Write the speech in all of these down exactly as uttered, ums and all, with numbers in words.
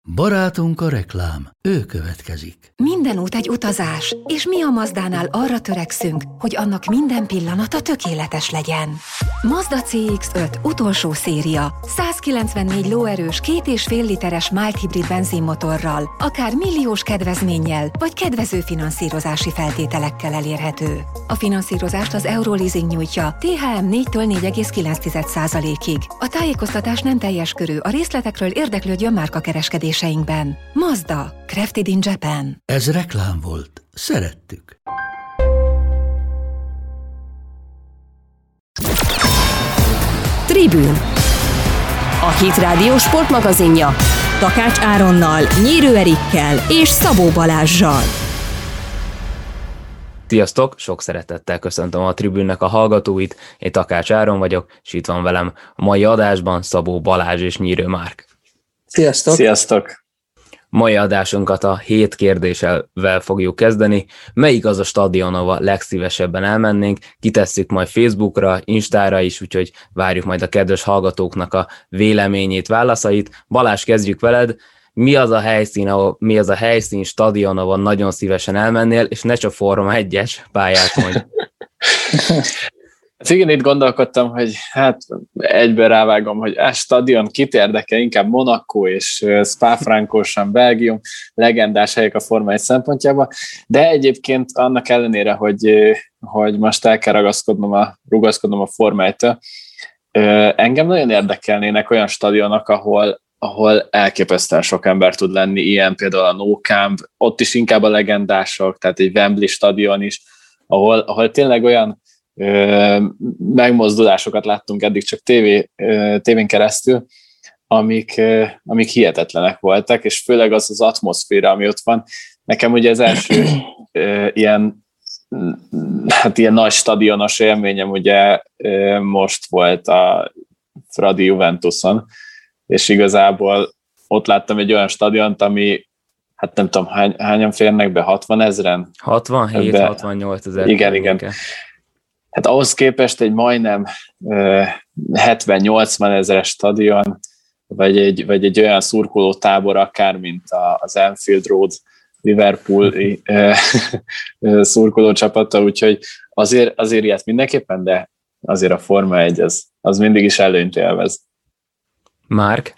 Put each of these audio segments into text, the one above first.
Barátunk a reklám, ő következik. Minden út egy utazás, és mi a Mazdánál arra törekszünk, hogy annak minden pillanata tökéletes legyen. Mazda cé iksz öt utolsó széria, százkilencvennégy lóerős, két és fél literes mild hibrid benzinmotorral, akár milliós kedvezménnyel, vagy kedvező finanszírozási feltételekkel elérhető. A finanszírozást az Euroleasing nyújtja té há em négytől négy egész kilenc százalékig. A tájékoztatás nem teljes körű, a részletekről érdeklődjön márkakereskedéseinkben. Mazda, crafted in Japan. Ez reklám volt. Szerettük. Tribün. A Hit Rádió sportmagazinja Takács Áronnal, Nyírő Erikkel és Szabó Balázssal. Sziasztok! Sok szeretettel köszöntöm a Tribünnek a hallgatóit. Én Takács Áron vagyok, és itt van velem a mai adásban Szabó Balázs és Nyírő Márk. Sziasztok! Sziasztok! Mai adásunkat a hét kérdéssel fogjuk kezdeni. Melyik az a stadion, ahol legszívesebben elmennénk? Kitesszük majd Facebookra, Instára is, úgyhogy várjuk majd a kedves hallgatóknak a véleményét, válaszait. Balázs, kezdjük veled. Mi az a helyszín, ahol, mi az a helyszín, stadion, ahol nagyon szívesen elmennél, és ne csak Forma egyes pályát mondj. Hát igen, itt gondolkodtam, hogy hát egyben rávágom, hogy a stadion kit érdekel, inkább Monaco és Spa-Francorchamps, Belgium, legendás helyek a Forma egy szempontjában, de egyébként annak ellenére, hogy, hogy most el kell ragaszkodnom a, rugaszkodnom a Forma egytől, engem nagyon érdekelnének olyan stadionok, ahol ahol elképesztően sok ember tud lenni, ilyen például a Nou Camp, ott is inkább a legendások, tehát egy Wembley stadion is, ahol, ahol tényleg olyan ö, megmozdulásokat láttunk eddig csak tévé, ö, tévén keresztül, amik, ö, amik hihetetlenek voltak, és főleg az az atmoszféra, ami ott van. Nekem ugye az első ö, ilyen, hát ilyen nagy stadionos élményem ugye ö, most volt a Fradi Juventuson, és igazából ott láttam egy olyan stadiont, ami, hát nem tudom, hány, hányan férnek be, hatvan ezren? hatvanhét hatvannyolc ezer. Igen, igen. Hát ahhoz képest egy majdnem uh, hetven-nyolcvan ezeres stadion, vagy egy, vagy egy olyan szurkoló tábor akár, mint az Anfield Road Liverpool uh, szurkoló csapata, úgyhogy azért, azért ilyet mindenképpen, de azért a Forma egy, az, az mindig is előnyt élvez. Márk?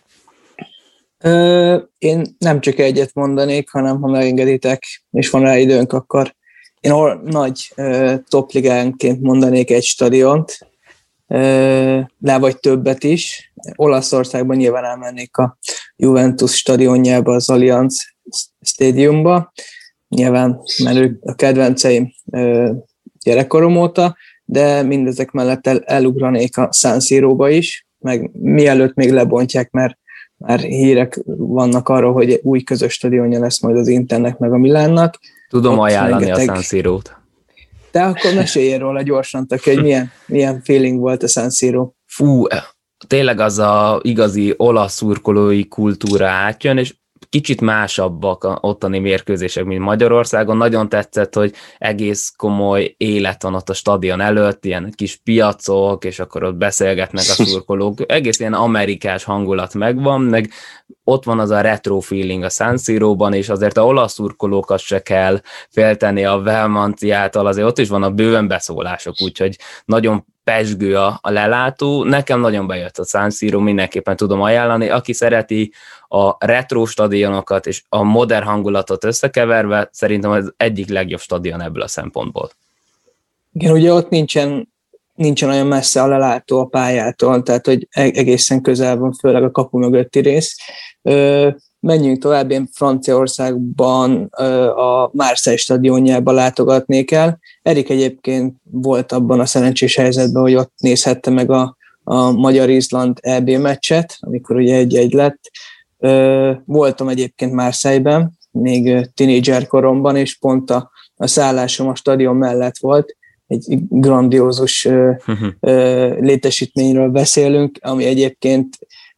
Ö, én nem csak egyet mondanék, hanem ha megengeditek, és van rá időnk, akkor én or- nagy ö, topligánként mondanék egy stadiont, ö, le vagy többet is. Olaszországban nyilván elmennék a Juventus stadionjába, az Allianz Stadiumba. Nyilván, mert ők a kedvenceim ö, gyerekkorom óta, de mindezek mellett el- elugranék a San Siróba is, meg mielőtt még lebontják, mert már hírek vannak arról, hogy új közös stadionja lesz majd az Internek meg a Milánnak. Tudom ott ajánlani rengeteg... a San Sirót. De akkor meséljél róla gyorsan, taki, hogy milyen, milyen feeling volt a San Siro. Fú, tényleg az a igazi olasz szurkolói kultúra átjön, és kicsit másabbak a ottani mérkőzések, mint Magyarországon. Nagyon tetszett, hogy egész komoly élet van ott a stadion előtt, ilyen kis piacok, és akkor ott beszélgetnek a szurkolók. Egész ilyen amerikás hangulat megvan, meg ott van az a retro feeling a San Siróban, és azért a olasz szurkolókat se kell félteni a Velmanciától, azért ott is van a bőven beszólások, úgyhogy nagyon pezsgő a, a lelátó. Nekem nagyon bejött a San Siro, mindenképpen tudom ajánlani. Aki szereti a retro stadionokat és a modern hangulatot összekeverve, szerintem az egyik legjobb stadion ebből a szempontból. Igen, ugye ott nincsen, nincsen olyan messze a lelátó a pályától, tehát hogy egészen közel van, főleg a kapu mögötti rész. Ö, menjünk tovább, én Franciaországban a Marseille stadionjába látogatnék el. Erik egyébként volt abban a szerencsés helyzetben, hogy ott nézhette meg a, a Magyar-Izland é bé meccset, amikor ugye egy-egy lett. Voltam egyébként Marseille-ben, még tínédzser koromban, és pont a, a szállásom a stadion mellett volt. Egy grandiózus létesítményről beszélünk, ami egyébként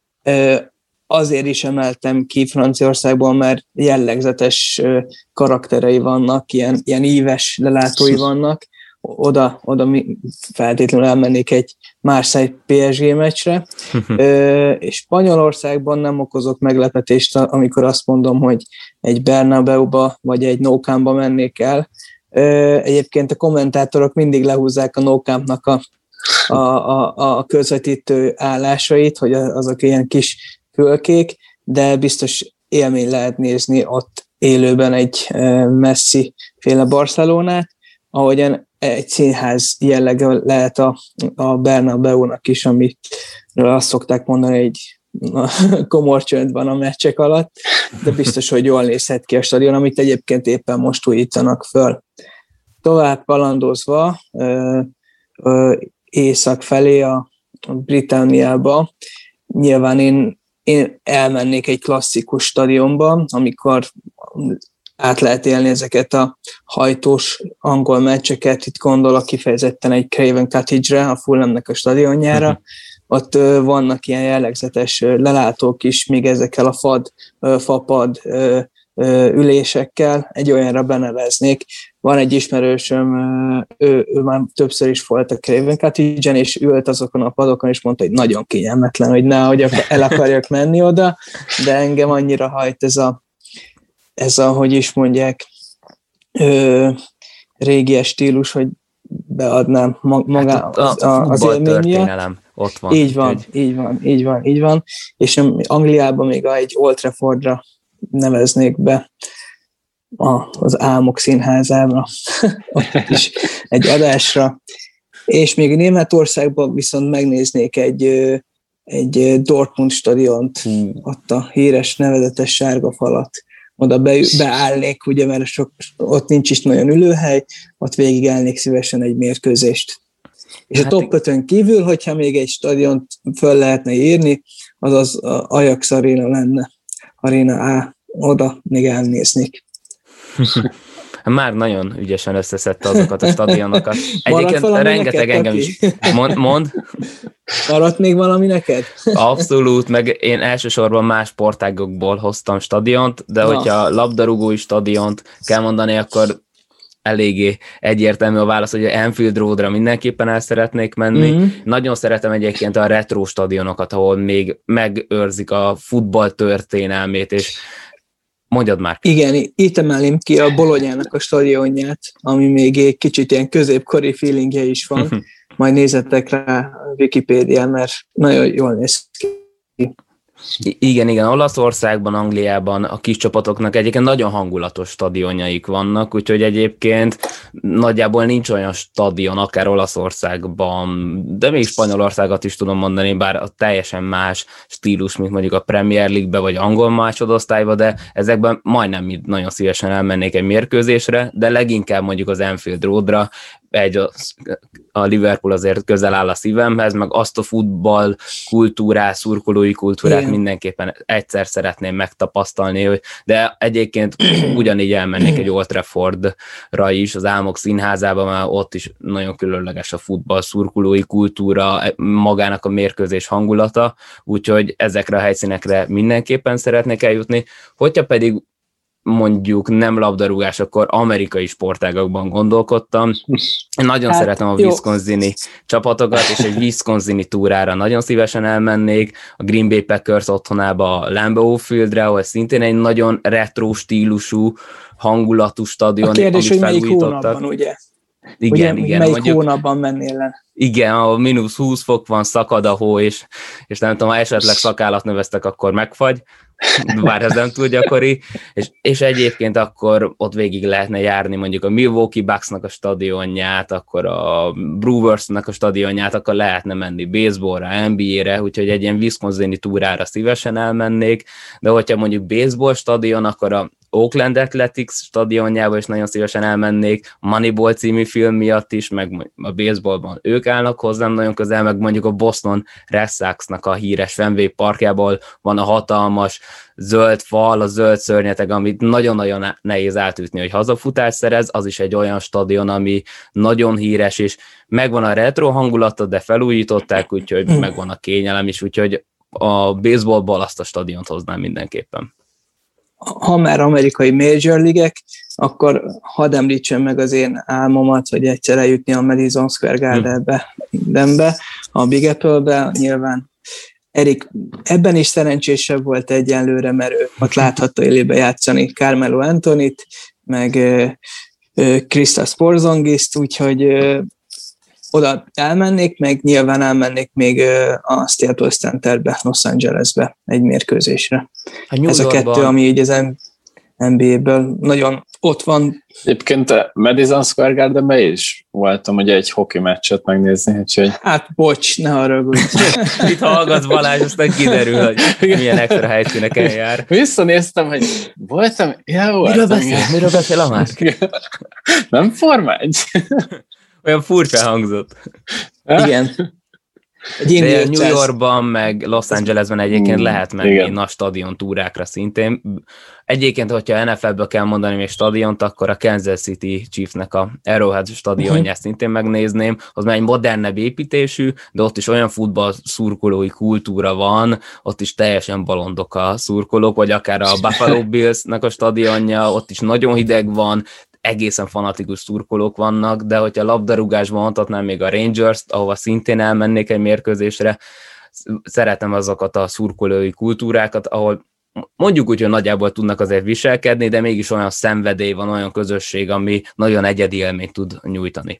azért is emeltem ki Franciaországból, mert jellegzetes karakterei vannak, ilyen, ilyen íves lelátói vannak, oda, oda feltétlenül elmennék egy Marseille pé es gé meccsre, Ö, és Spanyolországban nem okozok meglepetést, amikor azt mondom, hogy egy Bernabeuba vagy egy Nou Campba mennék el. Ö, egyébként a kommentátorok mindig lehúzzák a Nou Campnak a, a, a, a közvetítő állásait, hogy azok ilyen kis fülkék, de biztos élmény lehet nézni ott élőben egy Messi féle Barcelonát, ahogyan egy színház jellege lehet a, a Bernabeu-nak is, amit azt szokták mondani, hogy komor csönd van a meccsek alatt, de biztos, hogy jól nézhet ki a stadion, amit egyébként éppen most újítanak föl. Tovább kalandozva ö, ö, észak felé a, a Britanniába, nyilván én, én elmennék egy klasszikus stadionba, amikor át lehet élni ezeket a hajtós angol meccseket, itt gondolok kifejezetten egy Craven Cottage-re, a Fulhamnek a stadionjára, uh-huh. Ott ö, vannak ilyen jellegzetes ö, lelátók is, még ezekkel a fad, ö, fapad ö, ö, ülésekkel, egy olyanra beneveznék. Van egy ismerősöm, ö, ő, ő már többször is volt a Craven Cottage-en, és ült azokon a padokon, és mondta, hogy nagyon kényelmetlen, hogy nehogy el akarjak menni oda, de engem annyira hajt ez a ez a, hogy is mondják, ö, régies stílus, hogy beadnám maga hát az, a, az élménye. Ott van. Így van, egy... így van, így van, így van. És Angliában még egy Old Traffordra neveznék be a, az Álmok Színházára, ott is egy adásra. És még Németországban viszont megnéznék egy, egy Dortmund stadiont, hmm. ott a híres nevezetes sárga falat. Oda be, beállnék, ugye, mert sok, ott nincs is nagyon ülőhely, ott végig állnék szívesen egy mérkőzést. És hát a top ötön kívül, hogyha még egy stadiont föl lehetne írni, az az Ajax Arena lenne, Arena A, oda még elnéznék. Már nagyon ügyesen összeszedte azokat a stadionokat. Egyébként rengeteg engem aki? is. Mond, mond. Maradt még valami neked? Abszolút, meg én elsősorban más sportágokból hoztam stadiont, de Na. hogyha labdarúgói stadiont kell mondani, akkor eléggé egyértelmű a válasz, hogy a Anfield Roadra mindenképpen el szeretnék menni. Mm-hmm. Nagyon szeretem egyébként a retro stadionokat, ahol még megőrzik a futball történelmét, és mondjad már. Igen, itt emelném ki a Bolonyának a stadionját, ami még egy kicsit ilyen középkori feelingje is van. Majd nézzetek rá a Wikipédián, mert nagyon jól néz ki. Igen, igen, Olaszországban, Angliában a kis csapatoknak egyébként nagyon hangulatos stadionjaik vannak, úgyhogy egyébként nagyjából nincs olyan stadion, akár Olaszországban, de még Spanyolországot is tudom mondani, bár a teljesen más stílus, mint mondjuk a Premier League-be vagy angol másodosztályba, de ezekben majdnem nagyon szívesen elmennék egy mérkőzésre, de leginkább mondjuk az Anfield Roadra, egy, a Liverpool azért közel áll a szívemhez, meg azt a futball kultúrát, szurkolói kultúrát Igen. mindenképpen egyszer szeretném megtapasztalni, hogy, de egyébként ugyanígy elmennék egy Old Traffordra is, az Álmok Színházába, mert ott is nagyon különleges a futball szurkolói kultúra, magának a mérkőzés hangulata, úgyhogy ezekre a helyszínekre mindenképpen szeretnék eljutni. Hogyha pedig mondjuk nem labdarúgás, akkor amerikai sportágakban gondolkodtam. Én nagyon hát, szeretem a Wisconsini csapatokat, és egy Wisconsini túrára nagyon szívesen elmennék, a Green Bay Packers otthonába, a Lambeau Fieldre, ahol szintén egy nagyon retro stílusú, hangulatú stadion. A kérdés, hogy melyik hónapban, ugye? Igen, ugye, igen. Melyik mondjuk, hónapban mennél le? Igen, ahol mínusz húsz fok van, szakad a hó, és, és nem tudom, ha esetleg szakállat növesztek, akkor megfagy, bár ez nem túl gyakori, és, és egyébként akkor ott végig lehetne járni mondjuk a Milwaukee Bucksnak a stadionját, akkor a Brewersnek a stadionját, akkor lehetne menni baseballra, en bé á-re, úgyhogy egy ilyen Wisconsini túrára szívesen elmennék, de hogyha mondjuk baseball stadion, akkor a Oakland Athletics stadionjába is nagyon szívesen elmennék, a Moneyball című film miatt is, meg a baseballban ők állnak hozzám nagyon közel, meg mondjuk a Boston Red Sox-nak a híres Fenway Parkjából van a hatalmas zöld fal, a zöld szörnyeteg, amit nagyon-nagyon nehéz átütni, hogy hazafutást szerez, az is egy olyan stadion, ami nagyon híres, és megvan a retro hangulata, de felújították, úgyhogy megvan a kényelem is, úgyhogy a baseballból azt a stadiont hoznám mindenképpen. ha már amerikai Major League-ek, akkor hadd említsem meg az én álmomat, hogy egyszer eljutni a Madison Square Gardenbe, Denbe, a Big Apple-be, nyilván Erik ebben is szerencsésebb volt egyenlőre, mert ő ott láthatta élébe játszani Carmelo Anthonyt, meg Kristaps Porzingist, úgyhogy oda elmennék, meg nyilván elmennék még a Staples Centerbe, Los Angelesbe egy mérkőzésre. A Ez a kettő, ami így az en bé á-ből nagyon ott van. Egyébként a Madison Square Gardenben is voltam, ugye egy hoki meccset megnézni, úgyhogy... Hát bocs, ne haragudj. Itt hallgatsz Balázs, aztán kiderül, hogy milyen extra helyszíneken jár. Visszanéztem, hogy voltam, ja, voltam. Miről beszél? Miről beszél a másik? Nem Forma egy? Olyan furcsa hangzott. Igen. De New Yorkban, meg Los Angelesben egyébként mm, lehet menni igen. nagy stadion túrákra szintén. Egyébként, hogyha en ef el-ből kell mondani még stadiont, akkor a Kansas City Chiefsnek a Arrowhead stadionját uh-huh. szintén megnézném. Az már egy modernebb építésű, de ott is olyan futball szurkolói kultúra van, ott is teljesen balondok a szurkolók, vagy akár a Buffalo Bills-nek a stadionja, ott is nagyon hideg van, egészen fanatikus szurkolók vannak, de hogyha labdarúgásban mondhatnám még a Rangers-t, ahova szintén elmennék egy mérkőzésre, szeretem azokat a szurkolói kultúrákat, ahol mondjuk úgy, hogy nagyjából tudnak azért viselkedni, de mégis olyan szenvedély van, olyan közösség, ami nagyon egyedi élményt tud nyújtani.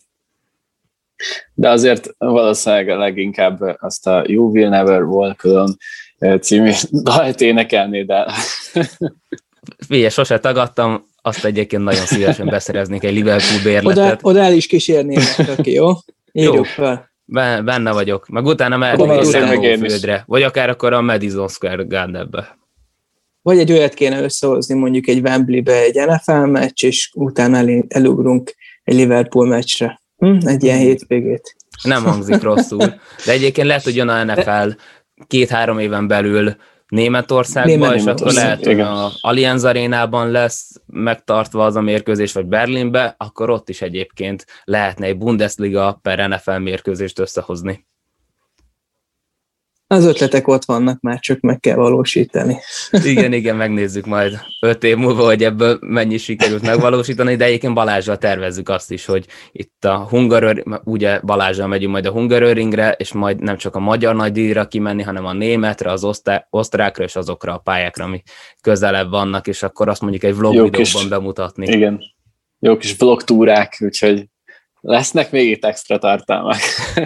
De azért valószínűleg leginkább azt a You Will Never Walk Alone című dalt énekelnéd el. Figyelj, sose tagadtam, azt egyébként nagyon szívesen beszereznék egy Liverpool bérletet. Oda, oda el is kísérnének, aki jó? Írjuk fel. Benne vagyok. Meg utána mehetünk a Szentgóföldre, vagy akár akkor a Madison Square Gardenbe. Vagy egy olyat kéne összehozni, mondjuk egy Wembleybe egy en ef el meccs, és utána el, elugrunk egy Liverpool meccsre. Hm? Egy ilyen hétvégét. Nem hangzik rosszul. De egyébként lehet, hogy jön a en ef el két-három éven belül Németországban, és akkor lehet, hogy az Allianz Arénában lesz megtartva az a mérkőzés, vagy Berlinbe, akkor ott is egyébként lehetne egy Bundesliga per en ef el mérkőzést összehozni. Az ötletek ott vannak, már csak meg kell valósítani. Igen, igen, megnézzük majd öt év múlva, hogy ebből mennyi sikerült megvalósítani, de egyébként Balázsral tervezzük azt is, hogy itt a Hungaroring, ugye Balázsral megyünk majd a Hungaroringre, és majd nem csak a magyar nagydíjra kimenni, hanem a németre, az osztá- osztrákra és azokra a pályákra, ami közelebb vannak, és akkor azt mondjuk egy vlog jó videóban kis, bemutatni. Igen, jó kis vlogtúrák, úgyhogy lesznek még itt extra tartalmak.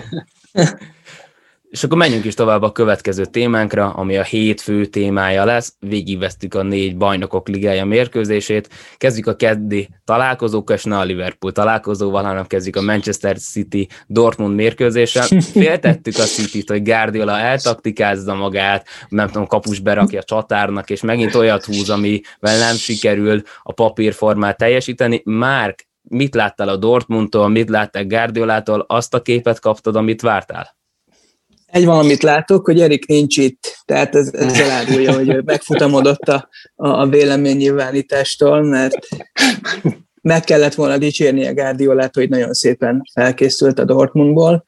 És akkor menjünk is tovább a következő témánkra, ami a hét fő témája lesz. Végigvesztük a négy bajnokok ligája mérkőzését. Kezdjük a keddi találkozókkal, és ne a Liverpool találkozóval, hanem kezdjük a Manchester City Dortmund mérkőzéssel. Féltettük a Cityt, hogy Guardiola eltaktikázza magát, nem tudom, kapus berakja csatárnak, és megint olyat húz, amivel nem sikerül a papírformát teljesíteni. Márk, mit láttál a Dortmundtól, mit láttál Guardiolától, azt a képet kaptad, amit vártál? Egy valamit látok, hogy Erik nincs itt, tehát ez, ez elárulja, hogy megfutamodott a, a véleménynyilvánítástól, mert meg kellett volna dicsérni a Guardiolát, hogy nagyon szépen felkészült a Dortmundból.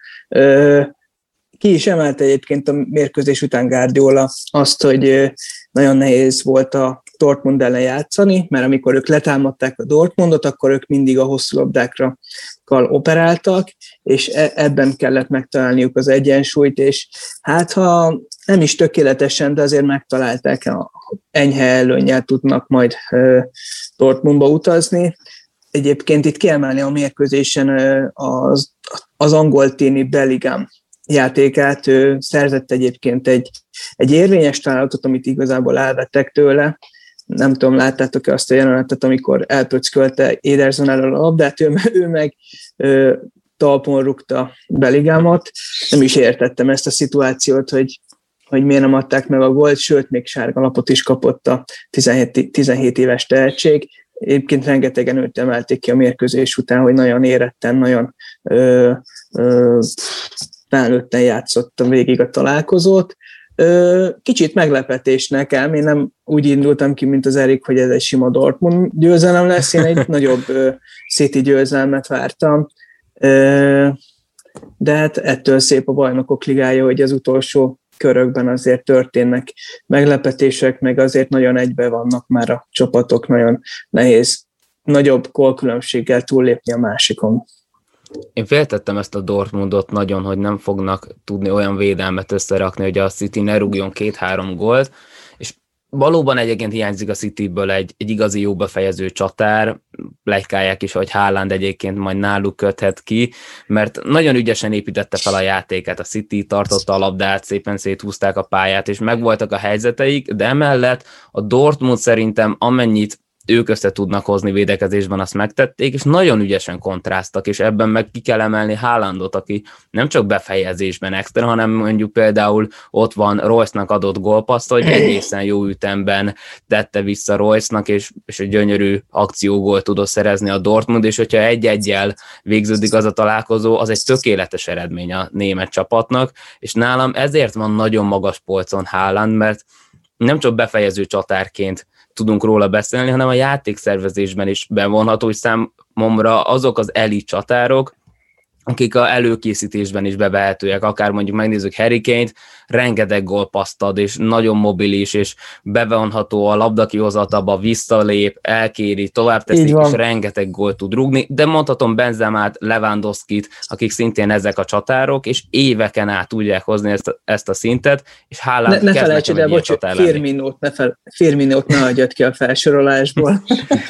Ki is emelte egyébként a mérkőzés után Guardiola azt, hogy nagyon nehéz volt a Dortmund ellen játszani, mert amikor ők letámadták a Dortmundot, akkor ők mindig a hosszú labdákra operáltak, és ebben kellett megtalálniuk az egyensúlyt, és hát ha nem is tökéletesen, de azért megtalálták, a enyhe előnnyel tudnak majd Dortmundba utazni. Egyébként itt kiemelni a mérkőzésen az, az angol téni Bellingham játékát, ő szerzett egyébként egy, egy érvényes találatot, amit igazából elvettek tőle. Nem tudom, láttátok-e azt a jelenetet, amikor elpöckölte Ederson elől a labdát, ő, ő meg ö, talpon rúgta Bellinghamot. Nem is értettem ezt a szituációt, hogy, hogy miért nem adták meg a gólt, sőt, még sárga lapot is kapott a tizenhét, tizenhét éves tehetség. Egyébként rengetegen őt emelték ki a mérkőzés után, hogy nagyon éretten, nagyon ö, ö, felnőtten játszott végig a találkozót. Kicsit meglepetés nekem, én nem úgy indultam ki, mint az Erik, hogy ez egy sima Dortmund győzelem lesz, én egy nagyobb City győzelmet vártam, de hát ettől szép a bajnokok ligája, hogy az utolsó körökben azért történnek meglepetések, meg azért nagyon egybe vannak már a csapatok, nagyon nehéz nagyobb gólkülönbséggel túllépni a másikon. Én féltettem ezt a Dortmundot nagyon, hogy nem fognak tudni olyan védelmet összerakni, hogy a City ne rúgjon két-három gólt, és valóban egyébként hiányzik a Cityből egy, egy igazi jó befejező csatár, pletykálják is, hogy Haaland egyébként majd náluk köthet ki, mert nagyon ügyesen építette fel a játékát, a City tartotta a labdát, szépen széthúzták a pályát, és megvoltak a helyzeteik, de emellett a Dortmund szerintem amennyit ők össze tudnak hozni védekezésben, azt megtették, és nagyon ügyesen kontráztak, és ebben meg ki kell emelni Haalandot, aki nem csak befejezésben extra, hanem mondjuk például ott van Royce-nak adott gólpaszt, hogy egészen jó ütemben tette vissza Royce-nak, és, és egy gyönyörű akciógólt tudott szerezni a Dortmund, és hogyha egy-egyel végződik az a találkozó, az egy tökéletes eredmény a német csapatnak, és nálam ezért van nagyon magas polcon Haaland, mert nem csak befejező csatárként tudunk róla beszélni, hanem a játékszervezésben is bevonható, hogy számomra azok az elit csatárok, akik a előkészítésben is bevehetőek, akár mondjuk megnézzük Harry Kane-t, rengeteg gólpaszt ad, és nagyon mobilis, és bevonható a labdakihozataba, visszalép, elkéri, tovább teszik, és rengeteg gólt tud rúgni, de mondhatom Benzemát, Lewandowskit, akik szintén ezek a csatárok, és éveken át tudják hozni ezt a, ezt a szintet, és Haaland ne, ne felejtsd el, bocs, Firminót ne, fel, Firminót ne adjad ki a felsorolásból.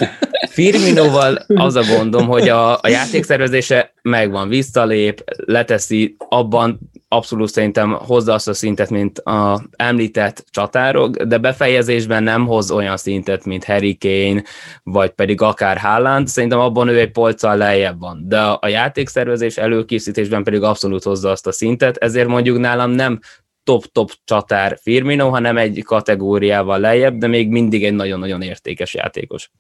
Firminóval az a gondom, hogy a, a játékszervezése megvan, visszalép, leteszi, abban abszolút szerintem hozza azt a szintet, mint a említett csatárok, de befejezésben nem hoz olyan szintet, mint Harry Kane, vagy pedig akár Haaland, szerintem abban ő egy polccal lejjebb van, de a játékszervezés előkészítésben pedig abszolút hozza azt a szintet, ezért mondjuk nálam nem top-top csatár Firmino, hanem egy kategóriával lejjebb, de még mindig egy nagyon-nagyon értékes játékos.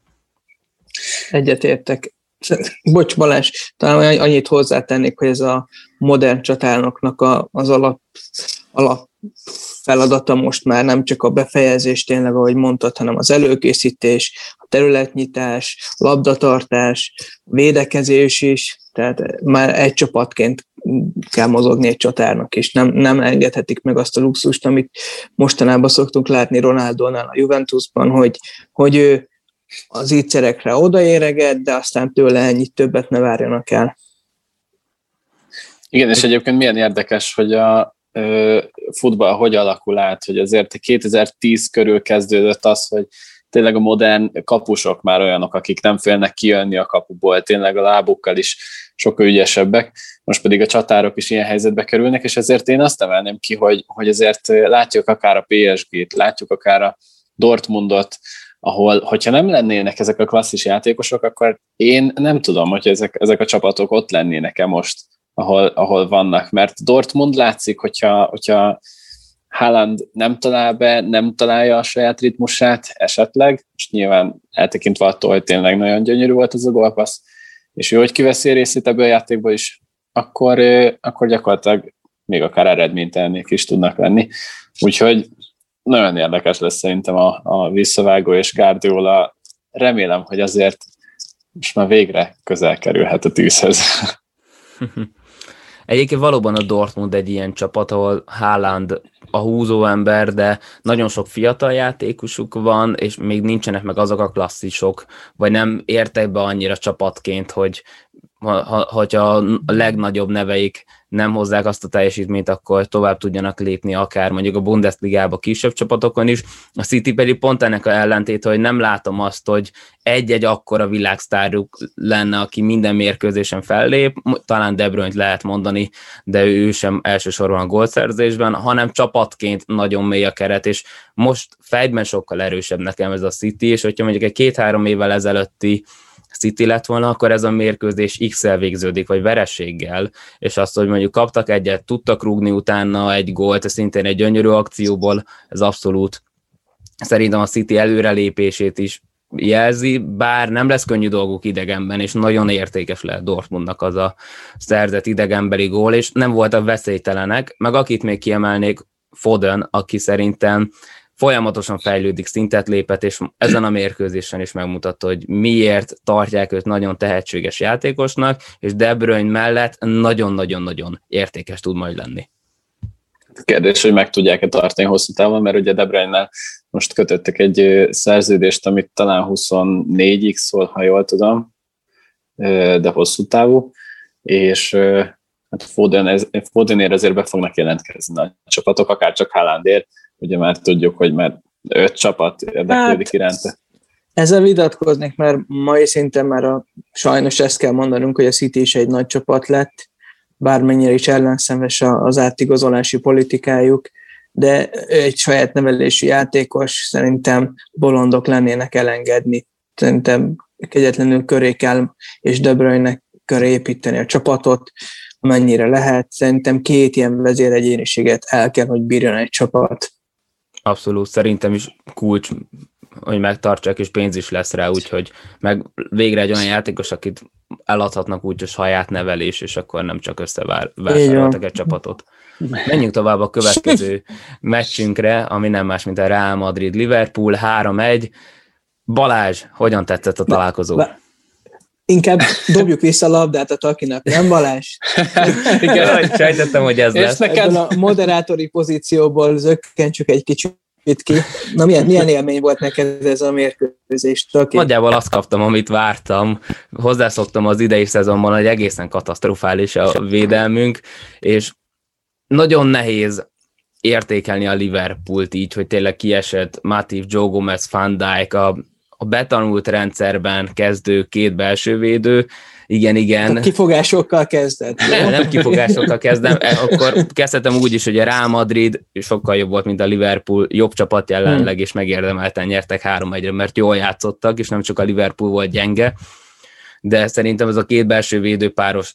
Egyetértek. Bocs Balázs, talán annyit hozzátennék, hogy ez a modern csatárnoknak a, az alap, alap feladata most már nem csak a befejezés, tényleg, ahogy mondtad, hanem az előkészítés, a területnyitás, a labdatartás, a védekezés is, tehát már egy csapatként kell mozogni egy csatárnak is. Nem, nem engedhetik meg azt a luxust, amit mostanában szoktunk látni Ronaldónál a Juventusban, hogy, hogy ő az ígyszerekre odaéreget, de aztán tőle ennyit többet ne várjanak el. Igen, és egyébként milyen érdekes, hogy a ö, futball hogy alakul át, hogy azért kétezer-tíz körül kezdődött az, hogy tényleg a modern kapusok már olyanok, akik nem félnek kijönni a kapuból, tényleg a lábukkal is sokkal ügyesebbek, most pedig a csatárok is ilyen helyzetbe kerülnek, és ezért én azt emelném ki, hogy, hogy ezért látjuk akár a pé es gét, látjuk akár a Dortmundot, ahol, hogyha nem lennének ezek a klasszis játékosok, akkor én nem tudom, hogy ezek, ezek a csapatok ott lennének-e most, ahol, ahol vannak, mert Dortmund látszik, hogyha, hogyha Haaland nem talál be, nem találja a saját ritmusát esetleg, és nyilván eltekintve attól, hogy tényleg nagyon gyönyörű volt ez a gólpassz, és ő, hogy kiveszi a részét ebből a játékból is, akkor, akkor gyakorlatilag még akár eredménytelenek is tudnak lenni. Úgyhogy nagyon érdekes lesz szerintem a, a visszavágó és Guardiola. Remélem, hogy azért most már végre közel kerülhet a tűzhez. Egyébként valóban a Dortmund egy ilyen csapat, ahol Haaland a húzó ember, de nagyon sok fiatal játékosuk van, és még nincsenek meg azok a klasszisok, vagy nem értek be annyira csapatként, hogy ha, hogyha a legnagyobb neveik nem hozzák azt a teljesítményt, akkor tovább tudjanak lépni akár mondjuk a Bundesligába kisebb csapatokon is. A City pedig pont ennek a ellentét, hogy nem látom azt, hogy egy-egy akkora világsztárjuk lenne, aki minden mérkőzésen fellép, talán De Bruyne-t lehet mondani, de ő sem elsősorban a gólszerzésben, hanem csapatként nagyon mély a keret, és most fejben sokkal erősebb nekem ez a City, és hogyha mondjuk egy két-három évvel ezelőtti City lett volna, akkor ez a mérkőzés X-el végződik, vagy vereséggel, és azt, hogy mondjuk kaptak egyet, tudtak rúgni utána egy gólt, ez szintén egy gyönyörű akcióból, ez abszolút szerintem a City előrelépését is jelzi, bár nem lesz könnyű dolguk idegenben, és nagyon értékes lehet Dortmundnak az a szerzett idegenbeli gól, és nem voltak veszélytelenek, meg akit még kiemelnék, Foden, aki szerintem folyamatosan fejlődik, szintet lépett, és ezen a mérkőzésen is megmutatta, hogy miért tartják őt nagyon tehetséges játékosnak, és De Bruyne mellett nagyon-nagyon-nagyon értékes tud majd lenni. Kérdés, hogy meg tudják-e tartani hosszú távon, mert ugye De Bruyne-nál most kötöttek egy szerződést, amit talán huszonnégyig szól, ha jól tudom, de hosszú távú, és hát Fodenért ezért be fognak jelentkezni a csapatok, akár csak Haalandért, ugye már tudjuk, hogy már öt csapat érdeklődik hát, iránta. Ezzel vitatkoznék, mert mai szinten már a, sajnos ezt kell mondanunk, hogy a City is egy nagy csapat lett, bármennyire is ellenszenves az átigazolási politikájuk, de egy saját nevelésű játékos szerintem bolondok lennének elengedni. Szerintem kegyetlenül köré kell, és De Bruyne köré építeni a csapatot, amennyire lehet. Szerintem két ilyen vezéregyéniséget el kell, hogy bírjon egy csapat. Abszolút, szerintem is kulcs, hogy megtartsák, és pénz is lesz rá, úgyhogy meg végre egy olyan játékos, akit eladhatnak úgy, hogy saját nevelés, és akkor nem csak összevásároltak egy csapatot. Menjünk tovább a következő meccsünkre, ami nem más, mint a Real Madrid-Liverpool három egy. Balázs, hogyan tetszett a találkozó? Ba- Inkább dobjuk vissza a labdát a Takinak, nem Balázs? Igen, sejtettem, hogy ez lesz. Ebből a moderátori pozícióból zökkentsük egy kicsit ki. Na milyen, milyen élmény volt neked ez a mérkőzés? Taki? Nagyjából azt kaptam, amit vártam. Hozzászoktam az idei szezonban, hogy egészen katasztrofális a védelmünk, és nagyon nehéz értékelni a Liverpoolt így, hogy tényleg kiesett Matip, Joe Gomez, Van Dijk, a, a betanult rendszerben kezdő két belsővédő. Igen, igen. A kifogásokkal kezdett. Nem, nem kifogásokkal kezdem. Akkor kezdhetem úgy is, hogy a Real Madrid sokkal jobb volt, mint a Liverpool, jobb csapat jelenleg, és megérdemelten nyertek három egyre, mert jól játszottak, és nem csak a Liverpool volt gyenge, de szerintem ez a két belső védőpáros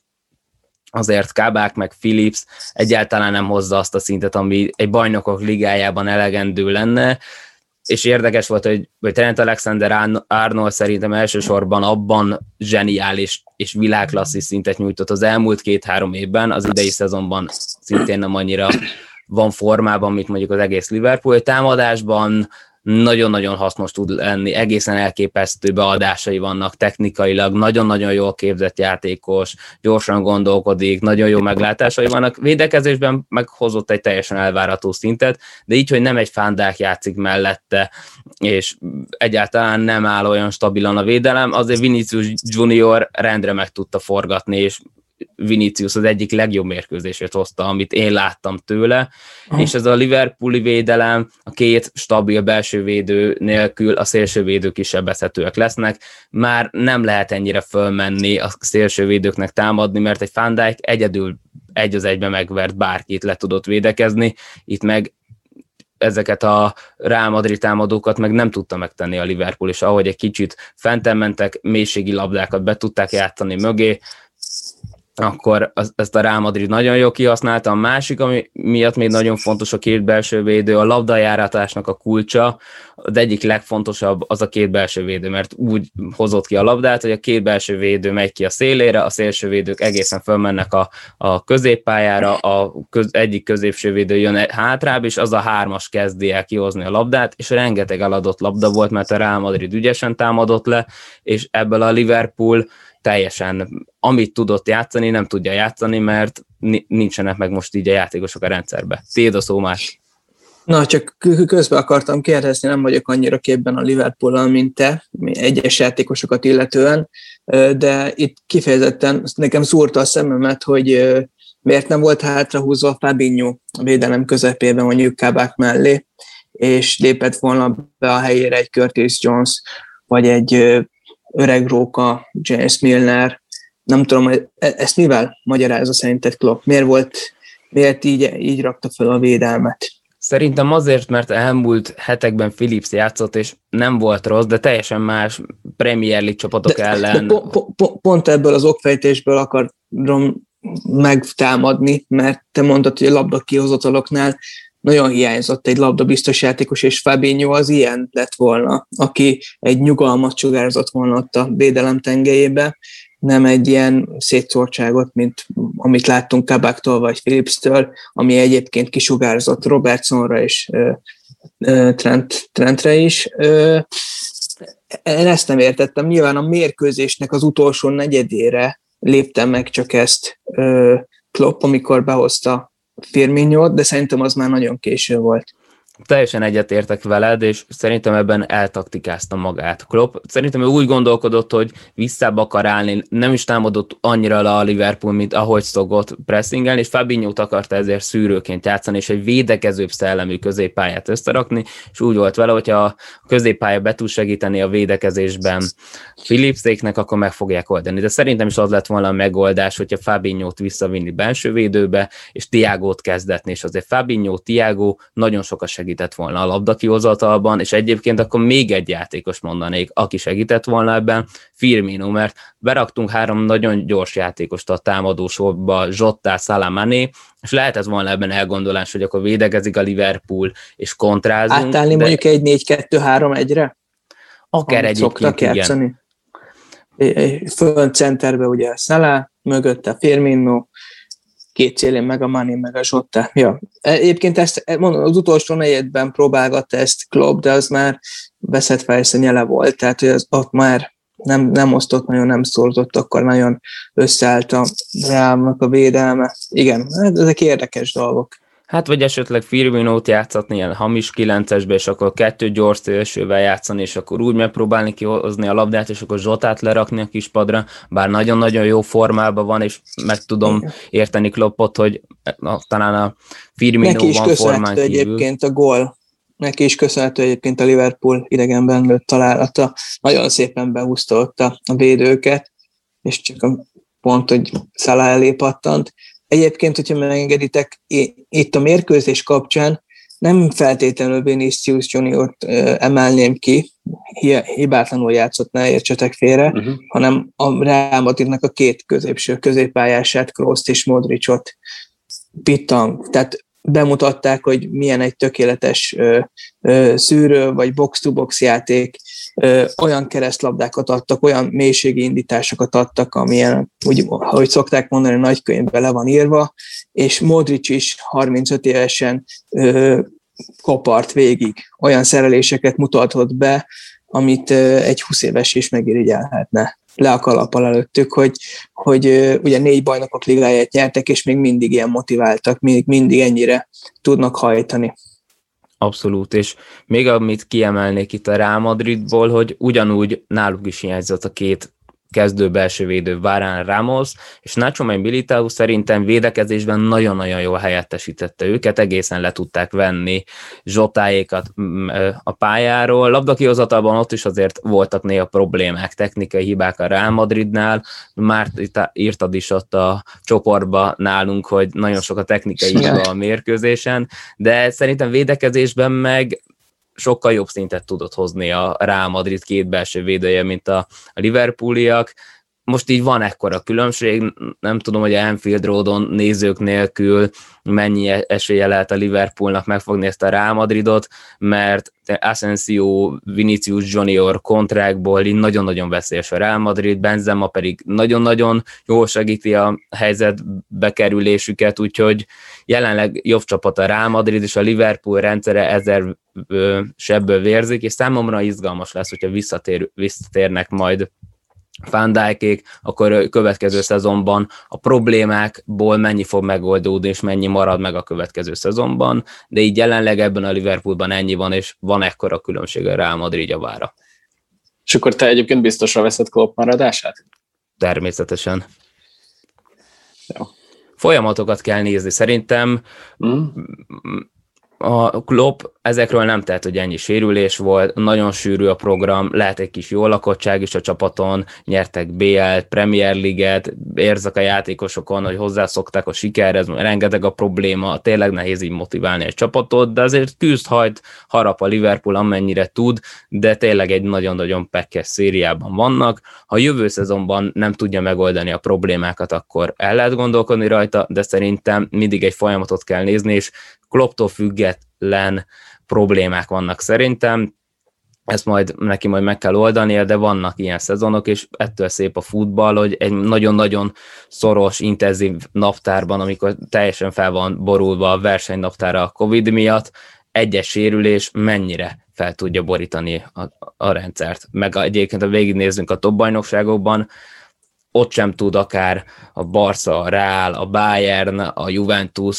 azért Kabak meg Phillips egyáltalán nem hozza azt a szintet, ami egy bajnokok ligájában elegendő lenne, és érdekes volt, hogy, hogy Trent Alexander-Arnold szerintem elsősorban abban zseniális és világklasszis szintet nyújtott az elmúlt két-három évben, az idei szezonban szintén nem annyira van formában, mint mondjuk az egész Liverpool. Támadásban nagyon-nagyon hasznos tud lenni, egészen elképesztő beadásai vannak technikailag, nagyon-nagyon jól képzett játékos, gyorsan gondolkodik, nagyon jó meglátásai vannak, védekezésben meghozott egy teljesen elvárható szintet, de így, hogy nem egy Van Dijk játszik mellette, és egyáltalán nem áll olyan stabilan a védelem, azért Vinicius Junior rendre meg tudta forgatni, és Vinicius az egyik legjobb mérkőzését hozta, amit én láttam tőle, oh. és ez a Liverpooli védelem, a két stabil belső védő nélkül a szélsővédők is sebezhetőek lesznek, már nem lehet ennyire fölmenni a szélsővédőknek támadni, mert egy Van Dijk egyedül egy az egyben megvert bárkit, le tudott védekezni, itt meg ezeket a Real Madrid támadókat meg nem tudta megtenni a Liverpool, és ahogy egy kicsit fenten mentek, mélységi labdákat be tudták játszani mögé, akkor az, ezt a Real Madrid nagyon jól kihasználta. A másik, ami miatt még nagyon fontos a két belső védő, a labdajáratásnak a kulcsa, az egyik legfontosabb az a két belső védő, mert úgy hozott ki a labdát, hogy a két belső védő megy ki a szélére, a szélső védők egészen fölmennek a, a középpályára, a köz, egyik középső védő jön hátrább, és az a hármas kezdi el kihozni a labdát, és rengeteg eladott labda volt, mert a Real Madrid ügyesen támadott le, és ebből a Liverpool teljesen, amit tudott játszani, nem tudja játszani, mert nincsenek meg most így a játékosok a rendszerbe. Tiéd a szó más. Na, csak közben akartam kérdezni, nem vagyok annyira képben a Liverpool-al, mint te, egyes játékosokat illetően, de itt kifejezetten nekem szúrta a szememet, hogy miért nem volt hátrahúzva Fabinho a védelem közepében, mondjuk Kabak mellé, és lépett volna be a helyére egy Curtis Jones, vagy egy öreg róka, James Milner, nem tudom, hogy ezt mivel magyarázza szerinted Klopp? Miért volt, miért így, így rakta fel a védelmet? Szerintem azért, mert elmúlt hetekben Phillips játszott, és nem volt rossz, de teljesen más Premier League csapatok de, ellen. De po, po, pont ebből az okfejtésből akarom megtámadni, mert te mondtad, hogy a labda kihozataloknál nagyon hiányzott egy labdabiztos játékos, és Fabinho az ilyen lett volna, aki egy nyugalmat sugárzott volna ott a védelem tengelyébe, nem egy ilyen szétszórtságot, mint amit láttunk Kabaktól vagy Phillipstől, ami egyébként kisugárzott Robertsonra és uh, uh, Trent, Trentre is. Uh, én ezt nem értettem. Nyilván a mérkőzésnek az utolsó negyedére léptem meg csak ezt uh, Klopp, amikor behozta Firmino, de szerintem az már nagyon késő volt. Teljesen egyetértek veled, és szerintem ebben eltaktikázta magát Klopp. Szerintem ő úgy gondolkodott, hogy visszább akar állni, nem is támadott annyira le a Liverpool, mint ahogy szokott pressingelni, és Fabinho-t akarta ezért szűrőként játszani, és egy védekezőbb szellemű középpályát összerakni, és úgy volt vele, hogyha a középpálya be tud segíteni a védekezésben Philipséknek, akkor meg fogják oldani. De szerintem is az lett volna a megoldás, hogyha Fabinho-t visszavinni belső védőbe, és Thiagót kezdetni, és azért Fabinho, Thiago nagyon sokat segített volna a labdakihozatalban, és egyébként akkor még egy játékos mondanék, aki segített volna ebben, Firmino, mert beraktunk három nagyon gyors játékost a támadósorba, Jota, Salah, Mané, és lehetett volna ebben elgondolás, hogy akkor védekezik a Liverpool, és kontrázunk. Átállni de... mondjuk egy négy kettő három egyre? Akár egyébként, igen. Fönt centerbe ugye Salah, mögötte Firmino, két célén meg a Mané, meg a Jota. Ja. Egyébként ezt, mondom, az utolsó negyedben próbálgatta ezt Klopp, de az már veszett fejsze nyele volt, tehát hogy az ott már nem, nem osztott nagyon, nem szóltott, akkor nagyon összeállt a Realnak a védelme. Igen, ezek érdekes dolgok. Hát vagy esetleg Firminót játszatni ilyen hamis kilencesbe, és akkor kettő gyors szélsővel játszani, és akkor úgy megpróbálni kihozni a labdát, és akkor Zsotát lerakni a kispadra, bár nagyon-nagyon jó formában van, és meg tudom érteni Kloppot, hogy na, talán a Firmino van formán kívül. Egyébként a gól, neki is köszönhető egyébként a Liverpool idegenben lőtt találata, nagyon szépen behúzta ott a, a védőket, és csak a pont, hogy Salah elé pattant. Egyébként, hogyha megengeditek, itt a mérkőzés kapcsán nem feltétlenül Vinicius Juniort emelném ki, hibátlanul játszott, ne értsetek félre, uh-huh. hanem a Real Madridnak a két középső középpályását, Krooszt és Modricot pittan. Tehát bemutatták, hogy milyen egy tökéletes ö, ö, szűrő, vagy box-to-box játék, ö, olyan keresztlabdákat adtak, olyan mélységi indításokat adtak, amilyen, úgy, ahogy szokták mondani, a nagykönyvben le van írva, és Modric is harmincöt évesen ö, kopart végig. Olyan szereléseket mutatott be, amit ö, egy húsz éves is megirigyelhetne. Le a kalappal előttük, hogy, hogy ugye négy bajnokok ligáját nyertek, és még mindig ilyen motiváltak, még mindig ennyire tudnak hajtani. Abszolút, és még amit kiemelnék itt a Real Madridból, hogy ugyanúgy náluk is hiányzott a két kezdő belső védő, Varane, Ramos, és Nacho Militao szerintem védekezésben nagyon-nagyon jól helyettesítette őket, egészen le tudták venni Zsotáékat a pályáról. Labdakihozatalban ott is azért voltak néha problémák, technikai hibák a Real Madridnál, már írtad is ott a csoportba nálunk, hogy nagyon sok a technikai hiba a mérkőzésen, de szerintem védekezésben meg sokkal jobb szintet tudott hozni a Real Madrid két belső védője, mint a Liverpooliak. Most így van ekkora különbség, nem tudom, hogy a Anfield Roadon nézők nélkül mennyi esélye lehet a Liverpoolnak megfogni ezt a Real Madridot, mert Asensio, Vinicius Junior kontrákból így nagyon-nagyon veszélyes a Real Madrid, Benzema pedig nagyon-nagyon jól segíti a helyzet bekerülésüket, úgyhogy jelenleg jobb csapat a Real Madrid, és a Liverpool rendszere ezer sebből vérzik, és számomra izgalmas lesz, hogyha visszatér, visszatérnek majd Van Dijkék, akkor a következő szezonban a problémákból mennyi fog megoldódni, és mennyi marad meg a következő szezonban, de így jelenleg ebben a Liverpoolban ennyi van, és van ekkora különbség a Real Madrid javára. És akkor te egyébként biztosra veszed Klopp maradását? Természetesen. Jó. Folyamatokat kell nézni. Szerintem mm. a Klopp ezekről nem tehet, hogy ennyi sérülés volt, nagyon sűrű a program, lehet egy kis jó lakottság is a csapaton, nyertek bé el-t, Premier League-et, érzek a játékosokon, hogy hozzászokták a sikerhez, rengeteg a probléma, tényleg nehéz így motiválni egy csapatot, de azért küzd, hajt, harap a Liverpool amennyire tud, de tényleg egy nagyon-nagyon pekkes szériában vannak. Ha jövő szezonban nem tudja megoldani a problémákat, akkor el lehet gondolkodni rajta, de szerintem mindig egy folyamatot kell nézni, és Klopptól független problémák vannak szerintem, ezt majd neki majd meg kell oldania, de vannak ilyen szezonok, és ettől szép a futball, hogy egy nagyon-nagyon szoros, intenzív naptárban, amikor teljesen fel van borulva a versenynaptára a Covid miatt, egyes sérülés mennyire fel tudja borítani a, a rendszert. Meg egyébként, ha végignézzünk a top bajnokságokban, ott sem tud akár a Barca, a Real, a Bayern, a Juventus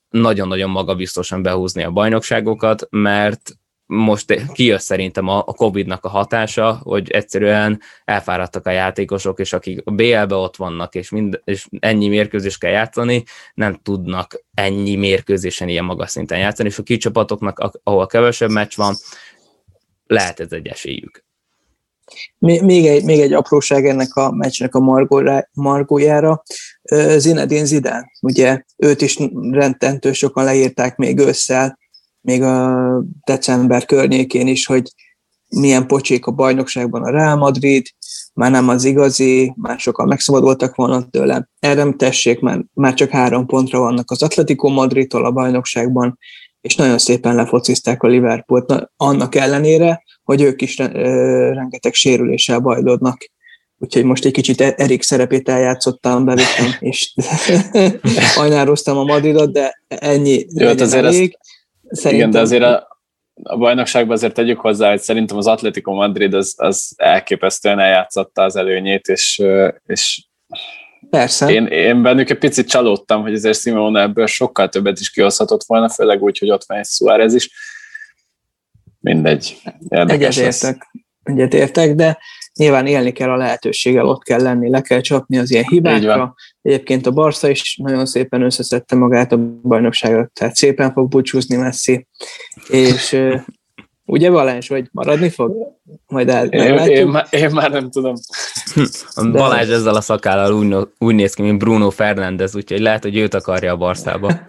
nagyon-nagyon magabiztosan behúzni a bajnokságokat, mert most kijött szerintem a Covidnak a hatása, hogy egyszerűen elfáradtak a játékosok, és akik a bé el-be ott vannak, és, mind, és ennyi mérkőzést kell játszani, nem tudnak ennyi mérkőzésen ilyen magas szinten játszani, és a kis csapatoknak, ahol kevesebb meccs van, lehet ez egy esélyük. Még egy, még egy apróság ennek a meccsnek a margójára. Zinedine Zidane, ugye őt is rendtentő sokan leírták még ősszel, még a december környékén is, hogy milyen pocsék a bajnokságban a Real Madrid, már nem az igazi, már sokan megszabadultak volna tőle. Erre tessék, már, már csak három pontra vannak az Atletico Madridtól a bajnokságban, és nagyon szépen lefocizták a Liverpoolt, annak ellenére, hogy ők is rengeteg sérüléssel bajlódnak. Úgyhogy most egy kicsit Erik szerepét eljátszottam, bevittem, és ajnároztam a Madridot, de ennyi jó, azért elég. Ezt, igen, de azért a, a bajnokságban azért tegyük hozzá, hogy szerintem az Atletico Madrid az, az elképesztően eljátszotta az előnyét, és, és persze. Én, én bennük egy picit csalódtam, hogy azért Simeone ebből sokkal többet is kihozhatott volna, főleg úgy, hogy ott van egy Suárez is. Mindegy. Egyetértek, egyetértek, de nyilván élni kell a lehetőséggel, ott kell lenni, le kell csapni az ilyen hibákra. Egyébként a Barca is nagyon szépen összeszedte magát a bajnokságot, tehát szépen fog búcsúzni Messi. És uh, ugye Balázs, vagy maradni fog? Majd el, én, én, én már nem tudom. De Balázs ezzel a szakállal úgy, úgy néz ki, mint Bruno Fernández, úgyhogy lehet, hogy őt akarja a Barszába.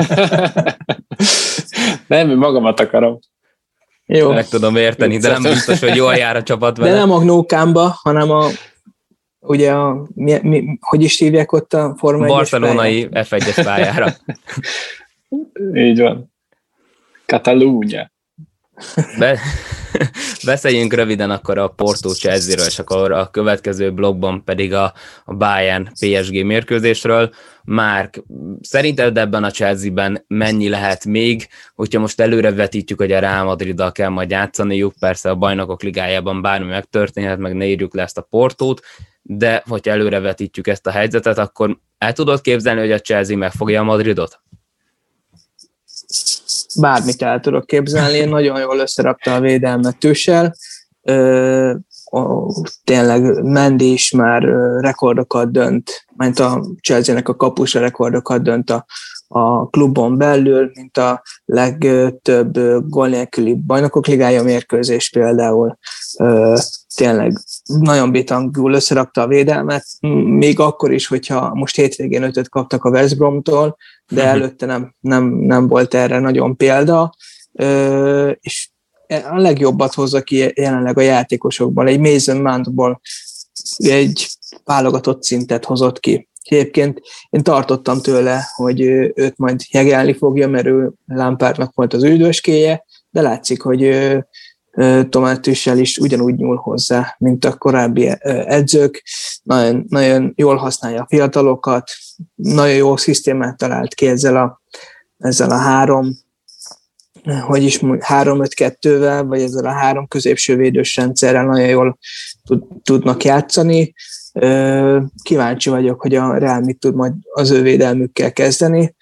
Nem, én magamat akarom. Jó. Meg tudom érteni, de nem biztos, hogy jól jár a csapat vele. De nem a Gnókámba, hanem a, ugye a, mi, mi, hogy is hívják ott a Forma egyes barcelonai ef egyes pályára. Így van. Catalunya. Be, beszéljünk röviden akkor a Porto Chelsea-ről, és akkor a következő blogban pedig a, a Bayern pé es gé mérkőzésről. Márk, szerinted ebben a Chelsea-ben mennyi lehet még, hogyha most előre vetítjük, hogy a Real Madriddal kell majd játszaniuk, persze a Bajnokok Ligájában bármi megtörténhet, meg ne írjuk le ezt a Portót, de hogyha előre vetítjük ezt a helyzetet, akkor el tudod képzelni, hogy a Chelsea megfogja a Madridot? Bármit el tudok képzelni, én nagyon jól összerakta a védelmet Tuchel, ö, ó, tényleg Mendy is már rekordokat dönt, mint a Chelsea-nek a kapusa rekordokat dönt a, a klubon belül, mint a legtöbb gól nélküli Bajnokok Ligája mérkőzés például. Ö, tényleg nagyon bitangul összerakta a védelmet, még akkor is, hogyha most hétvégén ötöt kaptak a West Bromtól, de előtte nem, nem, nem volt erre nagyon példa, Ö, és a legjobbat hozza ki jelenleg a játékosokból, egy Mason Mountból egy válogatott szintet hozott ki. Egyébként én tartottam tőle, hogy őt majd jegelni fogja, mert ő Lampardnak volt az üldöskéje, de látszik, hogy Thomas Tuchel is ugyanúgy nyúl hozzá, mint a korábbi edzők. Nagyon, nagyon jól használja a fiatalokat, nagyon jó szisztémát talált ki ezzel a, ezzel a három, hogy is három öt kettővel, vagy ezzel a három középső védős rendszerrel nagyon jól tud, tudnak játszani. Kíváncsi vagyok, hogy a Real mit tud majd az ő védelmükkel kezdeni.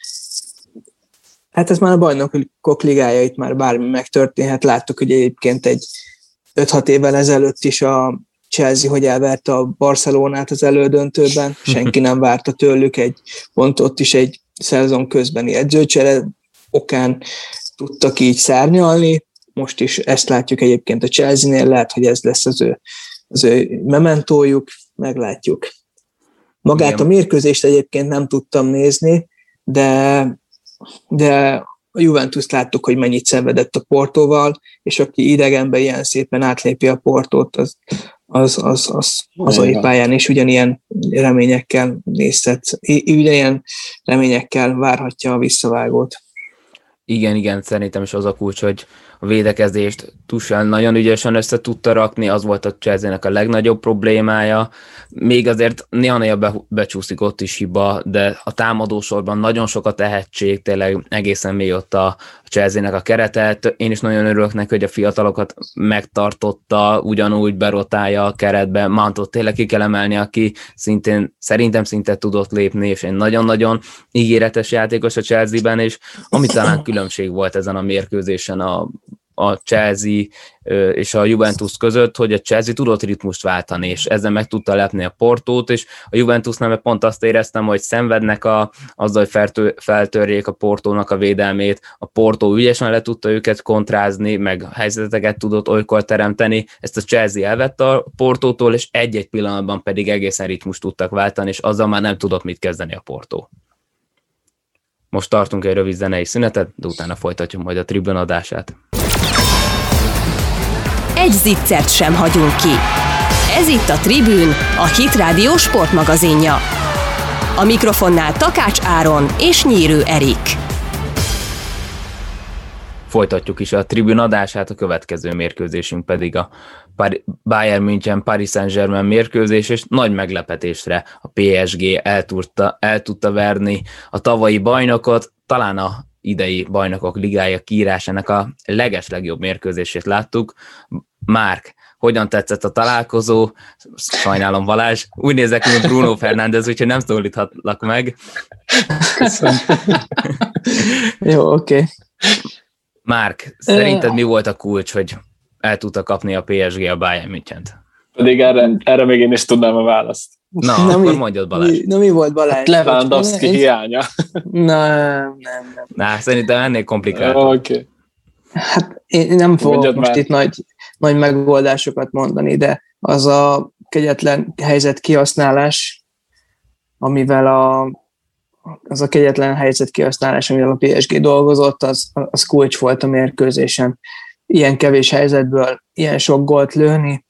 Hát ez már a Bajnokok Ligája, itt már bármi megtörténhet. Láttuk, hogy egyébként egy öt-hat évvel ezelőtt is a Chelsea, hogy elverte a Barcelonát az elődöntőben, senki nem várta tőlük, egy, pont ott is egy szezon közbeni edzőcsere okán tudtak így szárnyalni. Most is ezt látjuk egyébként a Chelsea-nél, lehet, hogy ez lesz az ő, az ő mementójuk, meglátjuk. Magát igen. A mérkőzést egyébként nem tudtam nézni, de, de a Juventus láttuk, hogy mennyit szenvedett a Portóval, és aki idegenben ilyen szépen átlépi a Portót, az, az, az, az hazai pályán is ugyanilyen reményekkel nézhet, ugyanilyen reményekkel várhatja a visszavágót. Igen, igen, szerintem is az a kulcs, hogy, a védekezést Tuchel nagyon ügyesen össze tudta rakni, az volt a Chelsea-nek a legnagyobb problémája. Még azért néha-néha be, becsúszik ott is hiba, de a támadósorban nagyon sok a tehetség, tényleg egészen mély ott a Chelsea-nek a keretet. Én is nagyon örülök neki, hogy a fiatalokat megtartotta, ugyanúgy berotálja a keretbe. Mountot tényleg ki kell emelni, aki szintén, szerintem szinte tudott lépni, és egy nagyon-nagyon ígéretes játékos a Chelsea-ben, és ami talán különbség volt ezen a mérkőzésen a, a Chelsea és a Juventus között, hogy a Chelsea tudott ritmust váltani, és ezzel meg tudta lepni a Portót, és a Juventusnál meg pont azt éreztem, hogy szenvednek a, azzal, hogy feltör, feltörjék a Portónak a védelmét, a Portó ügyesen le tudta őket kontrázni, meg helyzeteket tudott olykor teremteni, ezt a Chelsea elvette a Portótól, és egy-egy pillanatban pedig egészen ritmust tudtak váltani, és azzal már nem tudott mit kezdeni a Portó. Most tartunk egy rövid zenei szünetet, de utána folytatjuk majd a tribün adását. Egy zicsert sem hagyunk ki. Ez itt a Tribün, a Hit Rádió sportmagazinja. A mikrofonnál Takács Áron és Nyírő Erik. Folytatjuk is a tribün adását, a következő mérkőzésünk pedig a Bayern München Paris Saint-Germain mérkőzés, és nagy meglepetésre a pé es gé el tudta, el tudta verni a tavalyi bajnokot, talán a idei bajnokok ligája kiírásának a legeslegjobb mérkőzését láttuk. Márk, hogyan tetszett a találkozó? Sajnálom, Balázs. Úgy nézek, mint Bruno Fernández, úgyhogy nem szólíthatlak meg. Jó, oké. Okay. Márk, szerinted mi volt a kulcs, hogy el tudta kapni a pé es gé a Bayern Münchent? Pedig erre, erre még én is tudnám a választ. Na, na akkor mi, mondjad, Balázs. Mi, na mi volt, Balázs? Hát Lewandowski én... hiánya. Na, nem, nem. Na, szerintem ennél komplikált. Oké. Okay. Hát én nem fogok Mondjad most már. itt nagy, nagy megoldásokat mondani, de az a kegyetlen helyzet kihasználás, amivel a az a kegyetlen helyzet kihasználás, amivel a pé es gé dolgozott, az, az kulcs volt a mérkőzésen. Ilyen kevés helyzetből ilyen sok gólt lőni,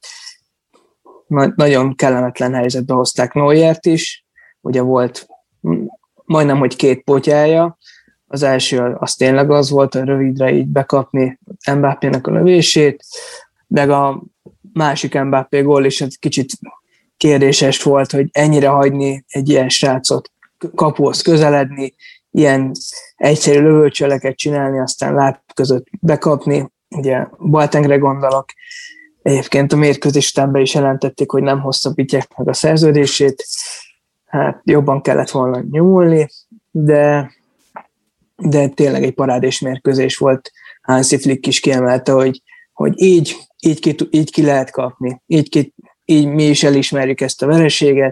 Na, nagyon kellemetlen helyzetbe hozták Neuert is, ugye volt majdnem, hogy két potyája, az első az tényleg az volt, hogy rövidre így bekapni Mbappének a lövését, de a másik Mbappé gól is egy kicsit kérdéses volt, hogy ennyire hagyni egy ilyen srácot kapuhoz közeledni, ilyen egyszerű lövőcseleket csinálni, aztán láb között bekapni. Ugye Boatengre gondolok, egyébként a mérkőzés után be is jelentették, hogy nem hosszabbítják meg a szerződését, hát jobban kellett volna nyúlni, de, de tényleg egy parádés mérkőzés volt. Hansi Flick is kiemelte, hogy, hogy így, így, ki, így ki lehet kapni, így, ki, így mi is elismerjük ezt a vereséget,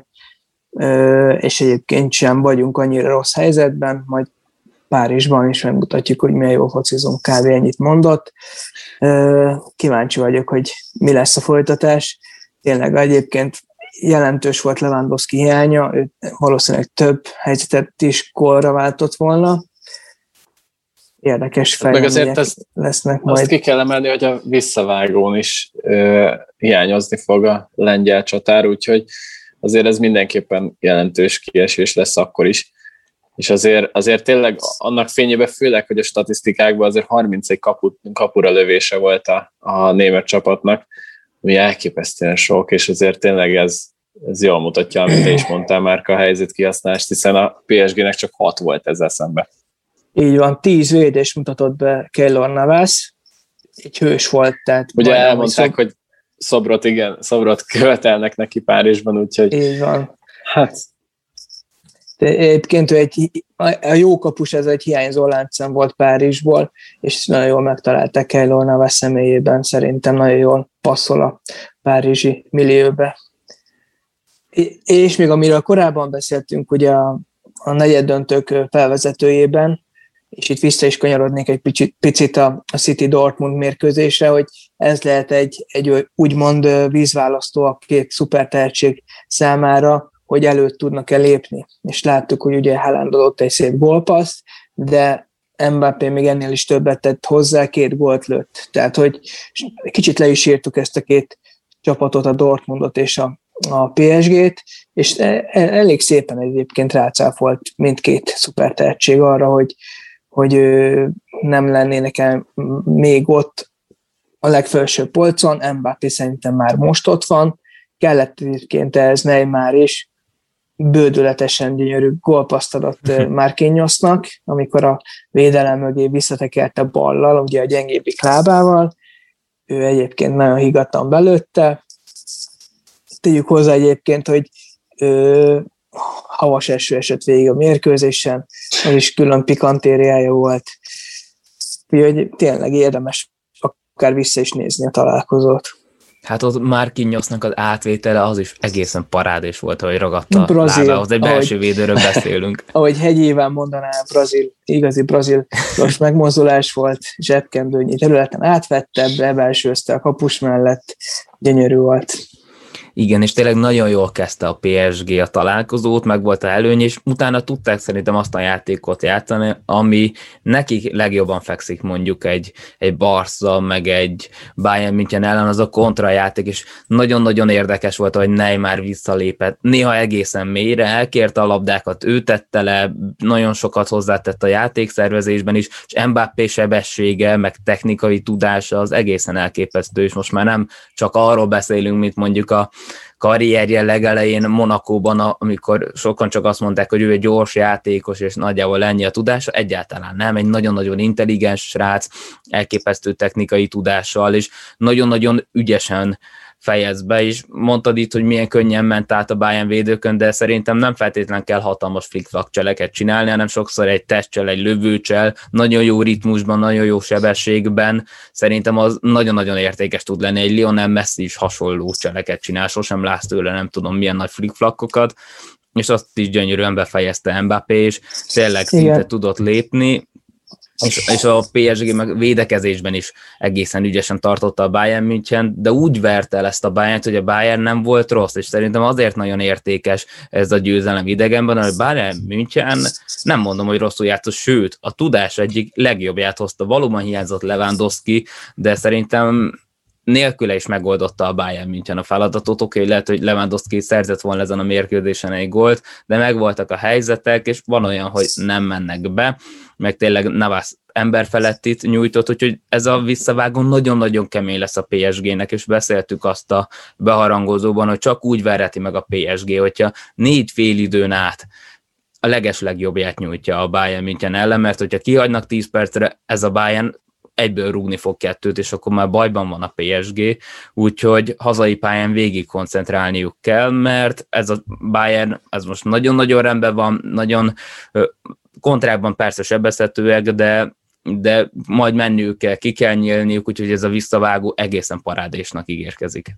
és egyébként sem vagyunk annyira rossz helyzetben, majd Párizsban is megmutatjuk, hogy milyen jól focizunk, kb. Ennyit mondott. Kíváncsi vagyok, hogy mi lesz a folytatás. Tényleg egyébként jelentős volt Lewandowski hiánya, ő valószínűleg több helyzetet is gólra váltott volna. Érdekes fejlemények lesznek majd. Azt ki kell emelni, hogy a visszavágón is ö, hiányozni fog a lengyel csatár, úgyhogy azért ez mindenképpen jelentős kiesés lesz akkor is. És azért, azért tényleg annak fényében főleg, hogy a statisztikákban azért harmincegy kaput, kapura lövése volt a, a német csapatnak, ami elképesztően sok, és azért tényleg ez, ez jól mutatja, amit te is mondtál már a helyzet kihasználást, hiszen a pé es gének csak hat volt ezzel szemben. Így van, tíz védés mutatott be Keylor Navas, egy hős volt, tehát... Ugye elmondták, szob... hogy szobrot, igen, szobrot követelnek neki Párizsban, úgyhogy... Így van. Hát... De egyébként egy, a jó kapus, ez egy hiányzó láncszem volt Párizsból, és nagyon jól megtalálták Keylor Navas személyében, szerintem nagyon jól passzol a párizsi millióbe. És még amiről korábban beszéltünk, ugye a, a negyeddöntők felvezetőjében, és itt vissza is kanyarodnék egy picit, picit a, a City Dortmund mérkőzésre, hogy ez lehet egy, egy úgymond vízválasztó a két szupertehetség számára, hogy előtt tudnak-e lépni. És láttuk, hogy ugye Haaland adott egy szép gólpaszt, de Mbappé még ennél is többet tett hozzá, két gólt lőtt. Tehát, hogy kicsit le is írtuk ezt a két csapatot, a Dortmundot és a, a pé es gét, és elég szépen egyébként rácáfolt mindkét szupertehetség arra, hogy, hogy nem lennének el még ott a legfelsőbb polcon. Mbappé szerintem már most ott van, kellett egyébként ez Neymar is, bődületesen gyönyörű gólpasszt adott Marquinhosnak, amikor a védelem mögé visszatekerte ballal, ugye a gyengébbik lábával, ő egyébként nagyon higgadtan belőtte. Tegyük hozzá egyébként, hogy ö, havas eső esett végig a mérkőzésen, az is külön pikantériája volt. Úgyhogy tényleg érdemes akár vissza is nézni a találkozót. Hát ott Marquinhosnak az átvétele az is egészen parádés volt, ahogy ragadta Brazil, a lábához. Egy belső ahogy, védőről beszélünk. Ahogy Hegyéván mondaná, brazil, igazi brazilos megmozdulás volt, zsebkendőnyi területen átvette, bebelsőzte a kapus mellett, gyönyörű volt. Igen, és tényleg nagyon jól kezdte a pé es gé a találkozót, meg volt a előny, és utána tudták szerintem azt a játékot játszani, ami nekik legjobban fekszik mondjuk egy, egy Barca, meg egy Bayern München ellen, az a kontrajáték, és nagyon-nagyon érdekes volt, hogy Neymar visszalépett, néha egészen mélyre, elkérte a labdákat, ő tette le, nagyon sokat hozzátett a játékszervezésben is, és Mbappé sebessége, meg technikai tudása az egészen elképesztő, és most már nem csak arról beszélünk, mint mondjuk a karrierje legelején Monakóban, amikor sokan csak azt mondták, hogy ő egy gyors játékos, és nagyjából ennyi a tudása, egyáltalán nem, egy nagyon-nagyon intelligens srác, elképesztő technikai tudással, és nagyon-nagyon ügyesen fejez be, és mondtad itt, hogy milyen könnyen ment át a Bayern védőkön, de szerintem nem feltétlenül kell hatalmas flick-flack cseleket csinálni, hanem sokszor egy testcsel, egy lövőcsel, nagyon jó ritmusban, nagyon jó sebességben, szerintem az nagyon-nagyon értékes tud lenni. Egy Lionel Messi is hasonló cseleket csinál, sosem látsz tőle, nem tudom milyen nagy flick-flackokat, és azt is gyönyörűen befejezte Mbappé, és tényleg szinte Igen. tudott lépni, És, és a pé es gé meg védekezésben is egészen ügyesen tartotta a Bayern München, de úgy verte el ezt a Bayernt, hogy a Bayern nem volt rossz, és szerintem azért nagyon értékes ez a győzelem idegenben, hogy Bayern München nem mondom, hogy rosszul játszott, sőt, a tudás egyik legjobbját hozta. Valóban hiányzott Lewandowski, de szerintem nélküle is megoldotta a Bayern München a feladatot. Oké, okay, lehet, hogy Lewandowski szerzett volna ezen a mérkőzésen egy gólt, de megvoltak a helyzetek, és van olyan, hogy nem mennek be, meg tényleg Navas emberfelettit nyújtott, úgyhogy ez a visszavágó nagyon-nagyon kemény lesz a pé es gének, és beszéltük azt a beharangozóban, hogy csak úgy verheti meg a pé es gé, hogyha négy fél időn át a legeslegjobbját nyújtja a Bayern München ellen, mert hogyha kihagynak tíz percre, ez a Bayern egyből rúgni fog kettőt, és akkor már bajban van a pé es gé, úgyhogy hazai pályán végig koncentrálniuk kell, mert ez a Bayern, ez most nagyon-nagyon rendben van, nagyon kontrában persze sebezhetőek, de, de majd menniük kell, ki kell nyílniuk, úgyhogy ez a visszavágó egészen parádésnak ígérkezik.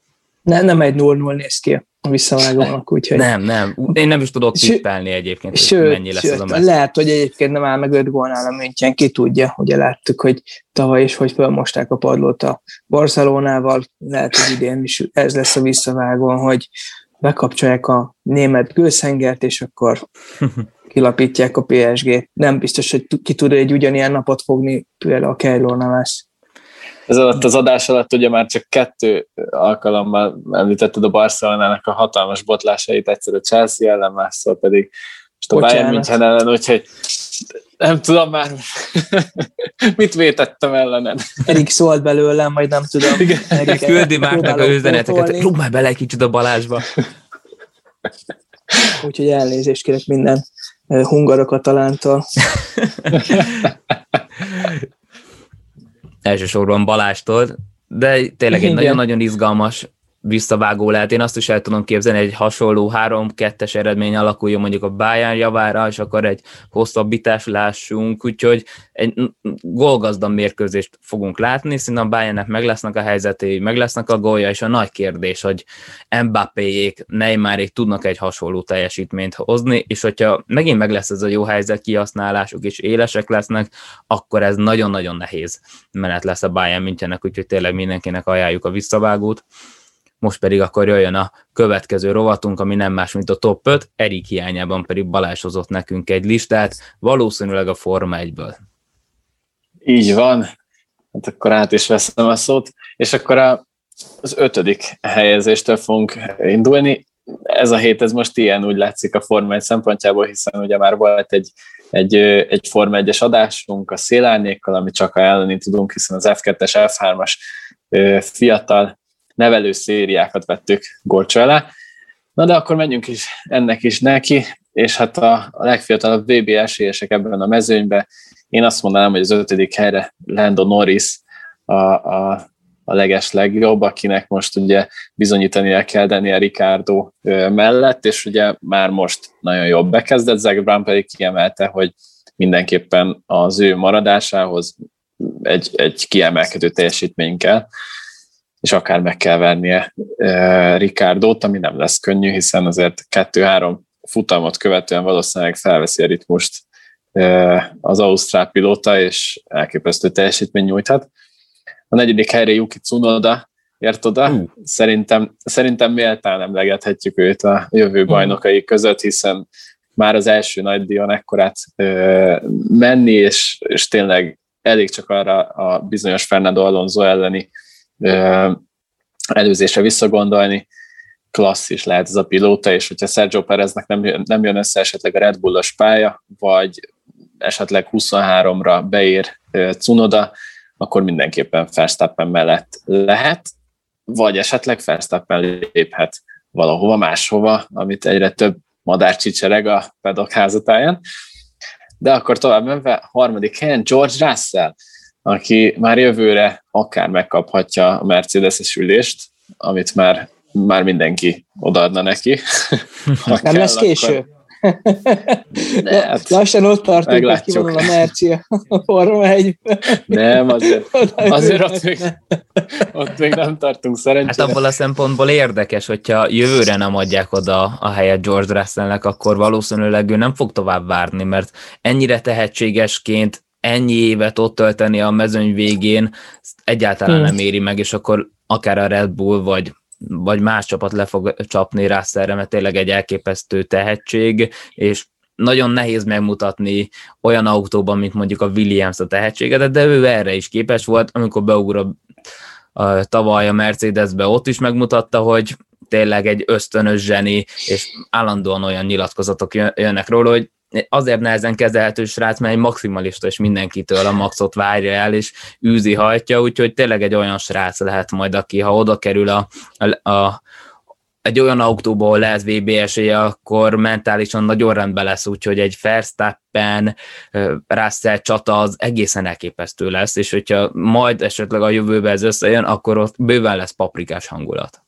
Ne, nem egy nulla null néz ki a visszavágónak, úgyhogy... Nem, nem. Én nem is tudok tippelni egyébként, hogy sőt, mennyi lesz sőt, az a meccs. Lehet, hogy egyébként nem áll meg öt gólnál a München, ki tudja. Ugye láttuk, hogy tavaly is, hogy felmosták a padlót a Barcelonával, lehet, hogy idén is ez lesz a visszavágón, hogy bekapcsolják a német gőzhengert, és akkor kilapítják a pé es gét. Nem biztos, hogy ki tud egy ugyanilyen napot fogni például a Keylor Navas. Ez alatt az adás alatt ugye már csak kettő alkalommal említetted a Barcelonának a hatalmas botlásait, egyszer a Chelsea ellen, másszor pedig most a Bocsánat. Bayern München ellen, úgyhogy nem tudom már, mit vétettem ellened. Erik szólt belőlem, majd nem tudom. Küldi Márknak a üzeneteket, rúg már bele egy kicsit a Balázsba. Úgyhogy elnézést kérek minden hungarok katalántól. Elsősorban Balástól, de tényleg egy nagyon-nagyon izgalmas visszavágó lehet. Én azt is el tudom képzelni, egy hasonló három kettes eredmény alakuljon mondjuk a Bayern javára, és akkor egy hosszabbítást lássunk, úgyhogy egy gólgazdag mérkőzést fogunk látni, szinte a Bayernnek meg lesznek a helyzetei, meg lesznek a gólja, és a nagy kérdés, hogy Mbappéjék, Neymarék tudnak egy hasonló teljesítményt hozni, és hogyha megint meg lesz ez a jó helyzet, kihasználásuk és élesek lesznek, akkor ez nagyon-nagyon nehéz menet lesz a Bayern Münchennek, úgyhogy tényleg mindenkinek ajánljuk a visszavágót. Most pedig akkor jöjjön a következő rovatunk, ami nem más, mint a top öt, Erik hiányában pedig Balázs hozott nekünk egy listát, valószínűleg a Forma egyből. Így van, hát akkor át is veszem a szót, és akkor a, az ötödik helyezéstől fogunk indulni. Ez a hét, ez most ilyen úgy látszik a Forma egy szempontjából, hiszen ugye már volt egy egy, egy Forma egyes adásunk a Szélárnyékkal, amit csak ajánlani tudunk, hiszen az ef kettes, ef hármas fiatal nevelő szériákat vettük górcső alá. Na de akkor menjünk is ennek is neki, és hát a, a legfiatalabb vé bé esélyesek ebben a mezőnyben, én azt mondanám, hogy az ötödik helyre Lando Norris a, a, a leges legjobb, akinek most ugye bizonyítania kell Daniel Ricciardo mellett, és ugye már most nagyon jobb bekezdett, Zach Brown pedig kiemelte, hogy mindenképpen az ő maradásához egy, egy kiemelkedő teljesítmény kell, és akár meg kell vernie uh, Ricciardót, ami nem lesz könnyű, hiszen azért kettő-három futamot követően valószínűleg felveszi a ritmust uh, az ausztrál pilóta, és elképesztő teljesítmény nyújthat. A negyedik helyre Yuki Tsunoda ért oda. Uh. Szerintem, szerintem méltán emlegethetjük őt a jövő bajnokai között, hiszen már az első nagy díjon ekkorát uh, menni, és, és tényleg elég csak arra a bizonyos Fernando Alonso elleni előzésre visszagondolni, klasszis lehet ez a pilóta, és hogyha Sergio Pereznek nem jön, nem jön össze esetleg a Red Bullos pálya, vagy esetleg huszonháromra beér Tsunoda, akkor mindenképpen Verstappen mellett lehet, vagy esetleg Verstappen léphet valahova máshova, amit egyre több madár csicsereg a paddock házatáján. De akkor tovább menve, harmadik helyen George Russell, aki már jövőre akár megkaphatja a Mercedes-es ülést, amit már, már mindenki odaadna neki. Nem kell, lesz késő. Ne, hát lassan ott tartunk, hogy kivonul a Merci a Forma egyben. Nem, azért, azért ott, még, ott még nem tartunk szerencsére. Hát abból a szempontból érdekes, hogyha jövőre nem adják oda a helyet George Russellnek, akkor valószínűleg ő nem fog tovább várni, mert ennyire tehetségesként ennyi évet ott tölteni a mezőny végén egyáltalán hmm. nem éri meg, és akkor akár a Red Bull, vagy, vagy más csapat le fog csapni Russellre, mert tényleg egy elképesztő tehetség, és nagyon nehéz megmutatni olyan autóban, mint mondjuk a Williams a tehetséget, de ő erre is képes volt, amikor beugrott tavaly a Mercedesbe, ott is megmutatta, hogy tényleg egy ösztönös zseni, és állandóan olyan nyilatkozatok jönnek róla, hogy azért nehezen kezelhető srác, mert egy maximalista, és mindenkitől a maxot várja el, és űzi hajtja, úgyhogy tényleg egy olyan srác lehet majd, aki ha oda kerül a, a, a, egy olyan autóból, ahol lehet vé bé esélye, akkor mentálisan nagyon rendben lesz, úgyhogy egy Verstappen, Russell csata az egészen elképesztő lesz, és hogyha majd esetleg a jövőben ez összejön, akkor ott bőven lesz paprikás hangulat.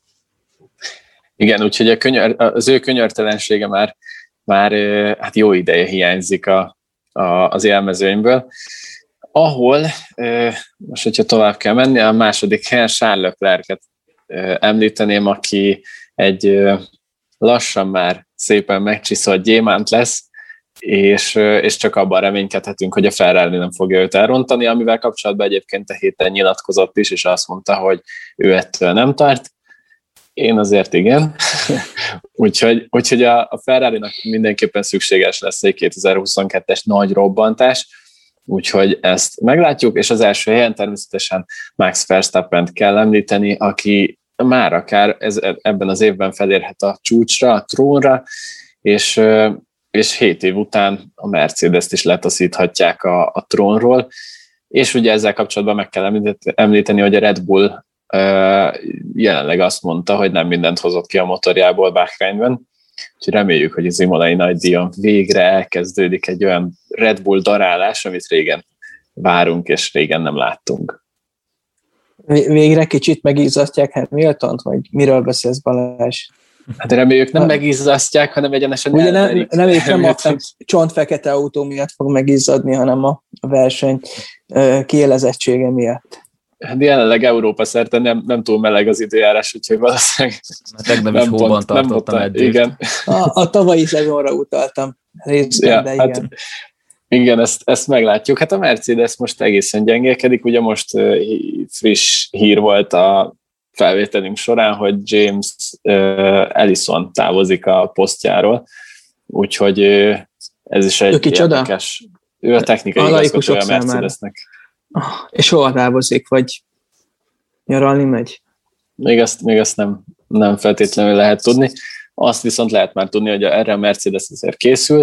Igen, úgyhogy a könyör, az ő könyörtelensége már már hát jó ideje hiányzik a, a, az élmezőnyből, ahol, most hogyha tovább kell menni, a második helyen Charles Leclerc-et említeném, aki egy lassan már szépen megcsiszolt gyémánt lesz, és, és csak abban reménykedhetünk, hogy a Ferrari nem fogja őt elrontani, amivel kapcsolatban egyébként a héten nyilatkozott is, és azt mondta, hogy ő ettől nem tart. Én azért igen. úgyhogy, úgyhogy a, a Ferrari-nak mindenképpen szükséges lesz egy kétezer-huszonkettes nagy robbantás, úgyhogy ezt meglátjuk, és az első helyen természetesen Max Verstappent kell említeni, aki már akár ez, ebben az évben felérhet a csúcsra, a trónra, és, és hét év után a Mercedes-t is letaszíthatják a, a trónról, és ugye ezzel kapcsolatban meg kell említeni, hogy a Red Bull jelenleg azt mondta, hogy nem mindent hozott ki a motorjából Bahreinben, úgyhogy reméljük, hogy az imolai nagydíjon végre elkezdődik egy olyan Red Bull darálás, amit régen várunk, és régen nem láttunk. Végre kicsit megízzasztják Hamiltont, vagy miről beszélsz, Balázs? Hát reméljük nem megízzasztják, hanem egyenesen ugye nem, reméljük nem a csontfekete autó miatt fog megizzadni, hanem a verseny kiélezettsége miatt. Hát jelenleg Európa szerte nem, nem túl meleg az időjárás, úgyhogy valószínűleg tegnap is hóban tartottam eddig. Igen. A, a tavalyi szezonra utaltam részben, ja, de igen. Hát, igen, ezt, ezt meglátjuk. Hát a Mercedes most egészen gyengélkedik, ugye most uh, friss hír volt a felvételünk során, hogy James uh, Ellison távozik a posztjáról, úgyhogy uh, ez is egy érdekes. Ő a technikai igazgatója a Mercedesnek. Oh, és hova távozik, vagy nyaralni megy? Még azt, még azt nem, nem feltétlenül lehet tudni. Azt viszont lehet már tudni, hogy erre a Mercedes azért készült,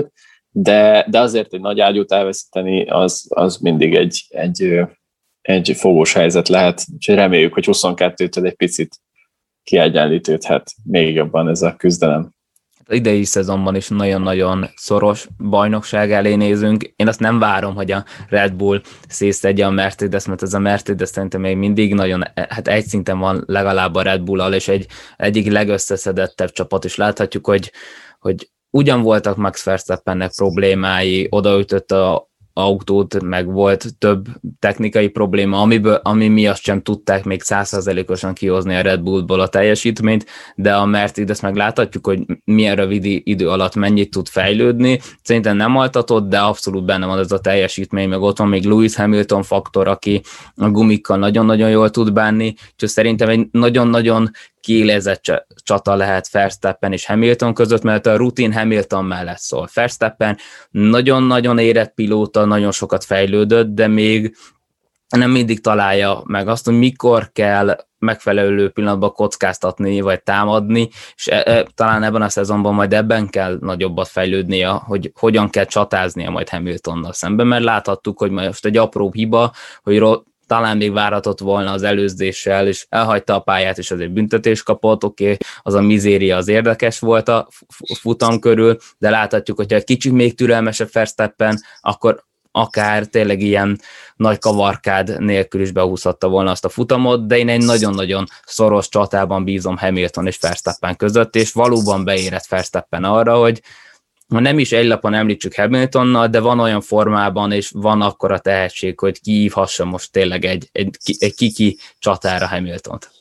de, de azért egy nagy ágyút elveszíteni, az, az mindig egy, egy, egy fogós helyzet lehet, úgyhogy reméljük, hogy huszonkettőtől egy picit kiegyenlítődhet még jobban ez a küzdelem. Az idei szezonban is nagyon-nagyon szoros bajnokság elé nézünk. Én azt nem várom, hogy a Red Bull szétszedje a Mercedes, mert ez a Mercedes szerintem még mindig nagyon, hát egy szinten van legalább a Red Bull-al, és egy egyik legösszeszedettebb csapat, és láthatjuk, hogy, hogy ugyan voltak Max Verstappennek problémái, odaütött a autót, meg volt több technikai probléma, amiből, ami miatt sem tudták még száz százalékosan kihozni a Red Bullból a teljesítményt, de a Mercedes meg láthatjuk, hogy milyen rövid idő alatt mennyit tud fejlődni. Szerintem nem altatott, de abszolút benne van ez a teljesítmény, meg ott van még Lewis Hamilton faktor, aki a gumikkal nagyon-nagyon jól tud bánni, úgyhogy szerintem egy nagyon-nagyon kiélezett csata lehet Verstappen és Hamilton között, mert a rutin Hamilton mellett szól. Verstappen nagyon-nagyon érett pilóta, nagyon sokat fejlődött, de még nem mindig találja meg azt, hogy mikor kell megfelelő pillanatban kockáztatni, vagy támadni, és e, e, talán ebben a szezonban majd ebben kell nagyobbat fejlődnie, hogy hogyan kell csatáznia majd Hamiltonnal szemben, mert láthattuk, hogy most egy apró hiba, hogy ro- talán még várhatott volna az előzdéssel, és elhagyta a pályát, és azért büntetést kapott, oké, okay, az a mizéria az érdekes volt a futam körül, de láthatjuk, hogyha egy kicsit még türelmesebb Verstappen, akkor akár tényleg ilyen nagy kavarkád nélkül is behúzhatta volna azt a futamot, de én egy nagyon-nagyon szoros csatában bízom Hamilton és Verstappen között, és valóban beérett Verstappen arra, hogy ha nem is egy lapon említsük Hamiltonnal, de van olyan formában, és van akkora tehetség, hogy kiívhassa most tényleg egy, egy, egy kiki csatára Hamiltont.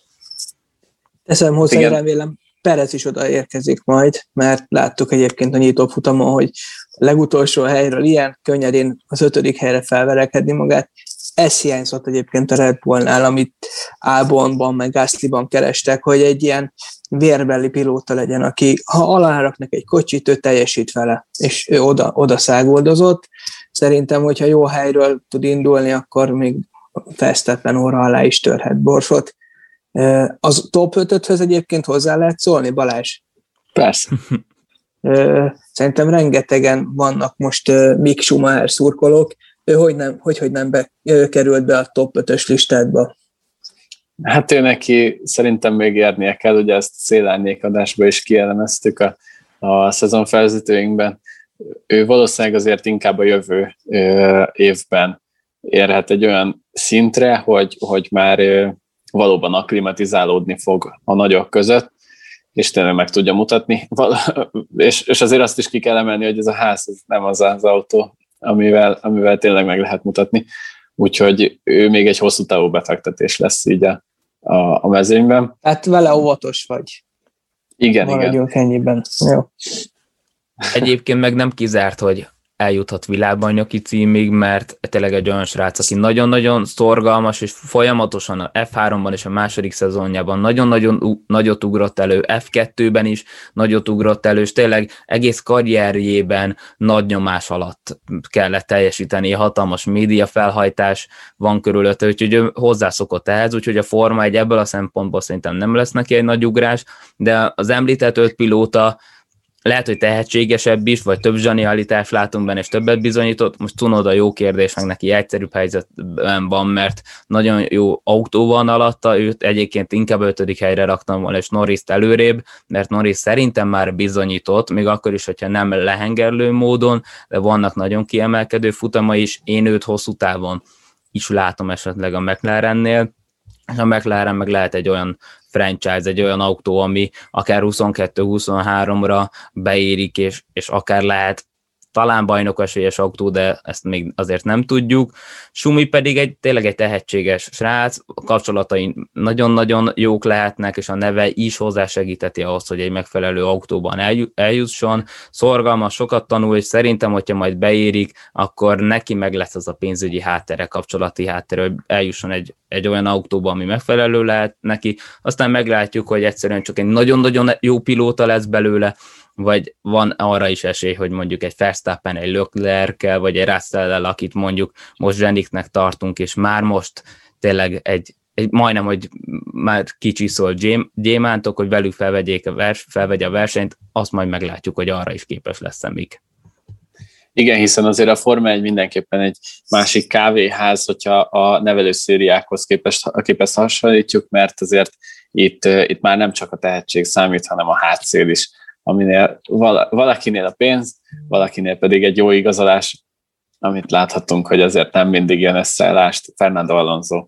Teszem hozzá, igen. Remélem Perez is odaérkezik majd, mert láttuk egyébként a nyitó futamon, hogy a legutolsó helyről ilyen könnyedén az ötödik helyre felverekedni magát. Ez hiányzott egyébként a Red Bullnál, amit Albonban meg Gaslyban kerestek, hogy egy ilyen vérbeli pilóta legyen, aki ha aláraknak egy kocsit, ő teljesít vele, és ő oda, oda szágoldozott. Szerintem, hogyha jó helyről tud indulni, akkor még Verstappen óra alá is törhet Borsot. Az top ötöthöz egyébként hozzá lehet szólni, Balázs? Persze. Szerintem rengetegen vannak most Mick Schumacher szurkolók, ő hogy nem, hogy, hogy nem be, került be a top ötös listádba? Hát ő neki szerintem még érnie kell, ugye ezt a Szélárnyék adásban is kielemeztük a, a szezon felvezetőinkben. Ő valószínűleg azért inkább a jövő ö, évben érhet egy olyan szintre, hogy, hogy már ö, valóban akklimatizálódni fog a nagyok között, és tényleg meg tudja mutatni. Val- és, és azért azt is ki kell emelni, hogy ez a ház ez nem az az autó, amivel, amivel tényleg meg lehet mutatni. Úgyhogy ő még egy hosszú távú befektetés lesz így a, a, a mezőnyben. Hát vele óvatos vagy. Igen, Maradjunk igen. ennyiben. Jó. Egyébként meg nem kizárt, hogy eljuthat világbajnoki címig, mert tényleg egy olyan srác, aki nagyon-nagyon szorgalmas, és folyamatosan a ef háromban és a második szezonjában nagyon-nagyon u- nagyot ugrott elő, ef kettőben is nagyot ugrott elő, és tényleg egész karrierjében nagy nyomás alatt kellett teljesíteni, hatalmas média felhajtás van körülötte, úgyhogy ő hozzászokott ehhez, úgyhogy a Forma egy ebből a szempontból szerintem nem lesz neki egy nagy ugrás, de az említett öt pilóta lehet, hogy tehetségesebb is, vagy több zsenialitást látunk benne, és többet bizonyított. Most Tsunoda jó kérdés, meg neki egyszerűbb helyzetben van, mert nagyon jó autó van alatta, őt egyébként inkább ötödik helyre raktam volna, és Norrist előrébb, mert Norris szerintem már bizonyított, még akkor is, hogyha nem lehengerlő módon, de vannak nagyon kiemelkedő futama is, én őt hosszú távon is látom esetleg a McLarennél, és a McLaren meg lehet egy olyan franchise, egy olyan autó, ami akár huszonkettő huszonháromra beérik, és, és akár lehet talán bajnokesélyes autó, de ezt még azért nem tudjuk. Schumi pedig egy, tényleg egy tehetséges srác, a kapcsolatai nagyon-nagyon jók lehetnek, és a neve is hozzásegíteti ahhoz, hogy egy megfelelő autóban eljusson. Szorgalmas, sokat tanul, és szerintem, hogyha majd beérik, akkor neki meg lesz az a pénzügyi háttere, kapcsolati háttere, hogy eljusson egy, egy olyan autóba, ami megfelelő lehet neki. Aztán meglátjuk, hogy egyszerűen csak egy nagyon-nagyon jó pilóta lesz belőle, vagy van arra is esély, hogy mondjuk egy Verstappen, egy Leclerc-kel, vagy egy Russell-el, akit mondjuk most zseniknek tartunk, és már most tényleg egy, egy majdnem, hogy már kicsiszol gyémántok, hogy velük felvegyék a vers, felvegye a versenyt, azt majd meglátjuk, hogy arra is képes lesz Mik. Igen, hiszen azért a Forma egy mindenképpen egy másik kávéház, hogyha a nevelőszériákhoz képest, képest hasonlítjuk, mert azért itt, itt már nem csak a tehetség számít, hanem a hátszél is, aminél valakinél a pénz, valakinél pedig egy jó igazolás, amit láthatunk, hogy azért nem mindig jön össze, lásd Fernando Alonso.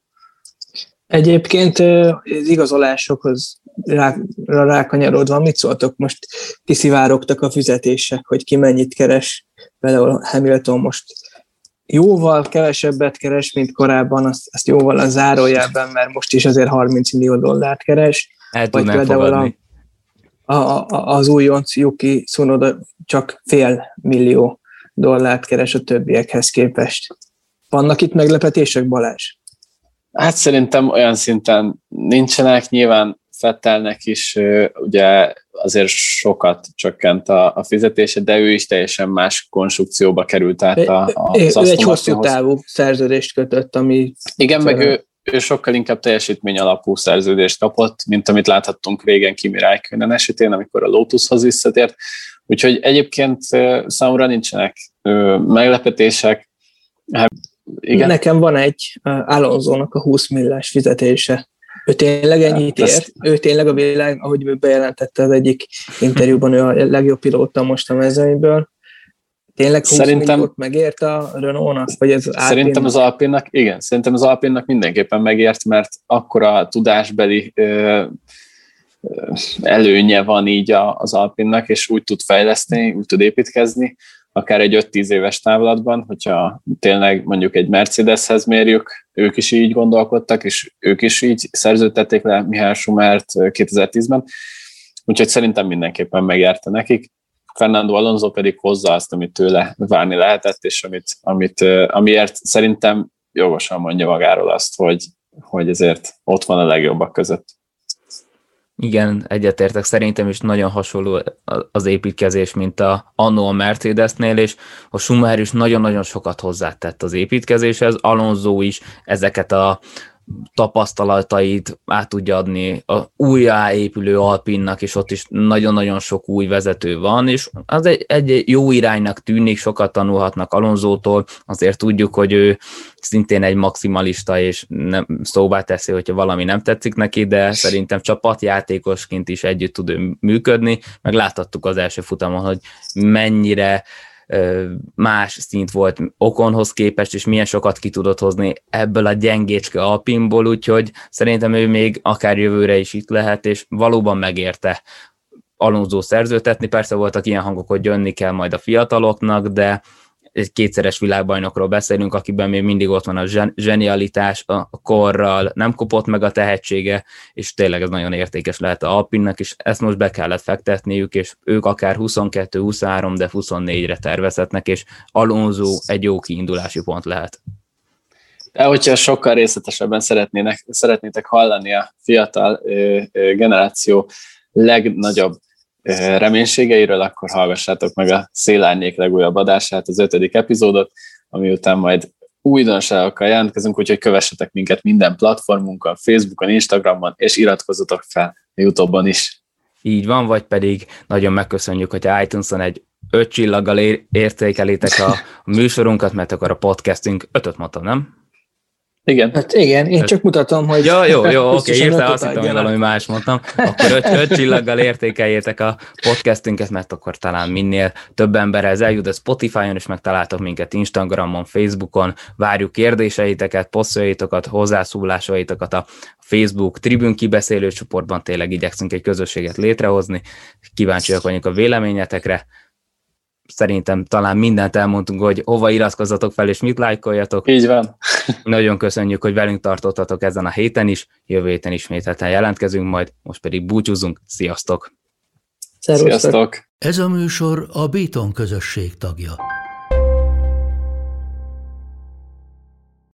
Egyébként az igazolásokhoz rá, rákanyarodva, mit szóltok? Most kiszivárogtak a fizetések, hogy ki mennyit keres, például Hamilton most jóval kevesebbet keres, mint korábban, azt, azt jóval a zárójelben, mert most is azért harminc millió dollárt keres. El tudnám fogadni. A, a, az újonc Yuki Tsunoda csak fél millió dollárt keres a többiekhez képest. Vannak itt meglepetések, Balázs? Hát szerintem olyan szinten nincsenek, nyilván Vettelnek is ugye azért sokat csökkent a, a fizetése, de ő is teljesen más konstrukcióba került át a, a, az Ő egy hosszú távú szerződést kötött, ami... Igen, meg ő, ő sokkal inkább teljesítmény alapú szerződést kapott, mint amit láthattunk régen Kimi Räikkönen esetén, amikor a Lotushoz visszatért. Úgyhogy egyébként számomra nincsenek meglepetések. Igen. Nekem van egy Alonso-nak a húsz millás fizetése. Ő tényleg ennyit ér? Ezt... Ő tényleg a világ, ahogy ő bejelentette az egyik interjúban, ő a legjobb pilóta most a mezőnyből. Tényleg húsz szerintem, milliót megért a Renault-nak? Vagy az szerintem az Alpinnak, igen, szerintem az Alpinnak mindenképpen megért, mert akkora tudásbeli ö, ö, előnye van így az Alpinnak, és úgy tud fejleszteni, úgy tud építkezni, akár egy öt-tíz éves távlatban, hogyha tényleg mondjuk egy Mercedeshez mérjük, ők is így gondolkodtak, és ők is így szerződtették le Michael Schumachert kétezer-tízben, úgyhogy szerintem mindenképpen megérte nekik. Fernando Alonso pedig hozza azt, amit tőle várni lehetett, és amit, amit, amiért szerintem jogosan mondja magáról azt, hogy, hogy ezért ott van a legjobbak között. Igen, egyetértek, szerintem is nagyon hasonló az építkezés, mint a annó a Mercedesnél, és a Schumacher is nagyon-nagyon sokat hozzátett az építkezéshez, Alonso is ezeket a tapasztalatait át tudja adni a újjáépülő Alpinnak, és ott is nagyon-nagyon sok új vezető van, és az egy, egy jó iránynak tűnik, sokat tanulhatnak Alonsótól, azért tudjuk, hogy ő szintén egy maximalista, és nem, szóvá teszi, hogyha valami nem tetszik neki, de szerintem csapatjátékosként is együtt tud ő működni, meg láthattuk az első futamon, hogy mennyire más szint volt Oconhoz képest, és milyen sokat ki tudott hozni ebből a gyengécske Alpinból, úgyhogy szerintem ő még akár jövőre is itt lehet, és valóban megérte Alonso szerződtetni. Persze voltak ilyen hangok, hogy jönni kell majd a fiataloknak, de egy kétszeres világbajnokról beszélünk, akiben még mindig ott van a zsenialitás, a korral nem kopott meg a tehetsége, és tényleg ez nagyon értékes lehet a Alpinnak, és ezt most be kellett fektetniük, és ők akár huszonkettő huszonhárom, de huszonnégyre tervezhetnek, és Alonso egy jó kiindulási pont lehet. De hogyha sokkal részletesebben szeretnének, szeretnétek hallani a fiatal ö, ö, generáció legnagyobb reménységeiről, akkor hallgassátok meg a Szélárnyék legújabb adását, az ötödik epizódot, ami után majd újdonságokkal jelentkezünk, úgyhogy kövessetek minket minden platformunkon, Facebookon, Instagramon, és iratkozzatok fel a YouTube-on is. Így van, vagy pedig nagyon megköszönjük, hogy iTunes-on egy öt csillaggal értékelitek a műsorunkat, mert akkor a podcastünk ötöt mondtam, nem? Igen. Hát igen, én csak mutatom, hogy... Ja, jó, jó, oké, okay, írtál, azt hittem, hogy valami más mondtam. Akkor öt, öt csillaggal értékeljétek a podcastünket, mert akkor talán minél több emberhez eljut, de Spotify-on is megtaláltok minket, Instagramon, Facebookon, várjuk kérdéseiteket, posztjaitokat, hozzászólásaitokat a Facebook Tribün kibeszélő csoportban, tényleg igyekszünk egy közösséget létrehozni, kíváncsiak vagyunk a véleményetekre. Szerintem talán mindent elmondtunk, hogy hova iratkozzatok fel, és mit lájkoljatok. Így van. Nagyon köszönjük, hogy velünk tartottatok ezen a héten is, jövő héten ismételten jelentkezünk majd, most pedig búcsúzunk. Sziasztok! Szervusztok! Sziasztok! Ez a műsor a Béton közösség tagja.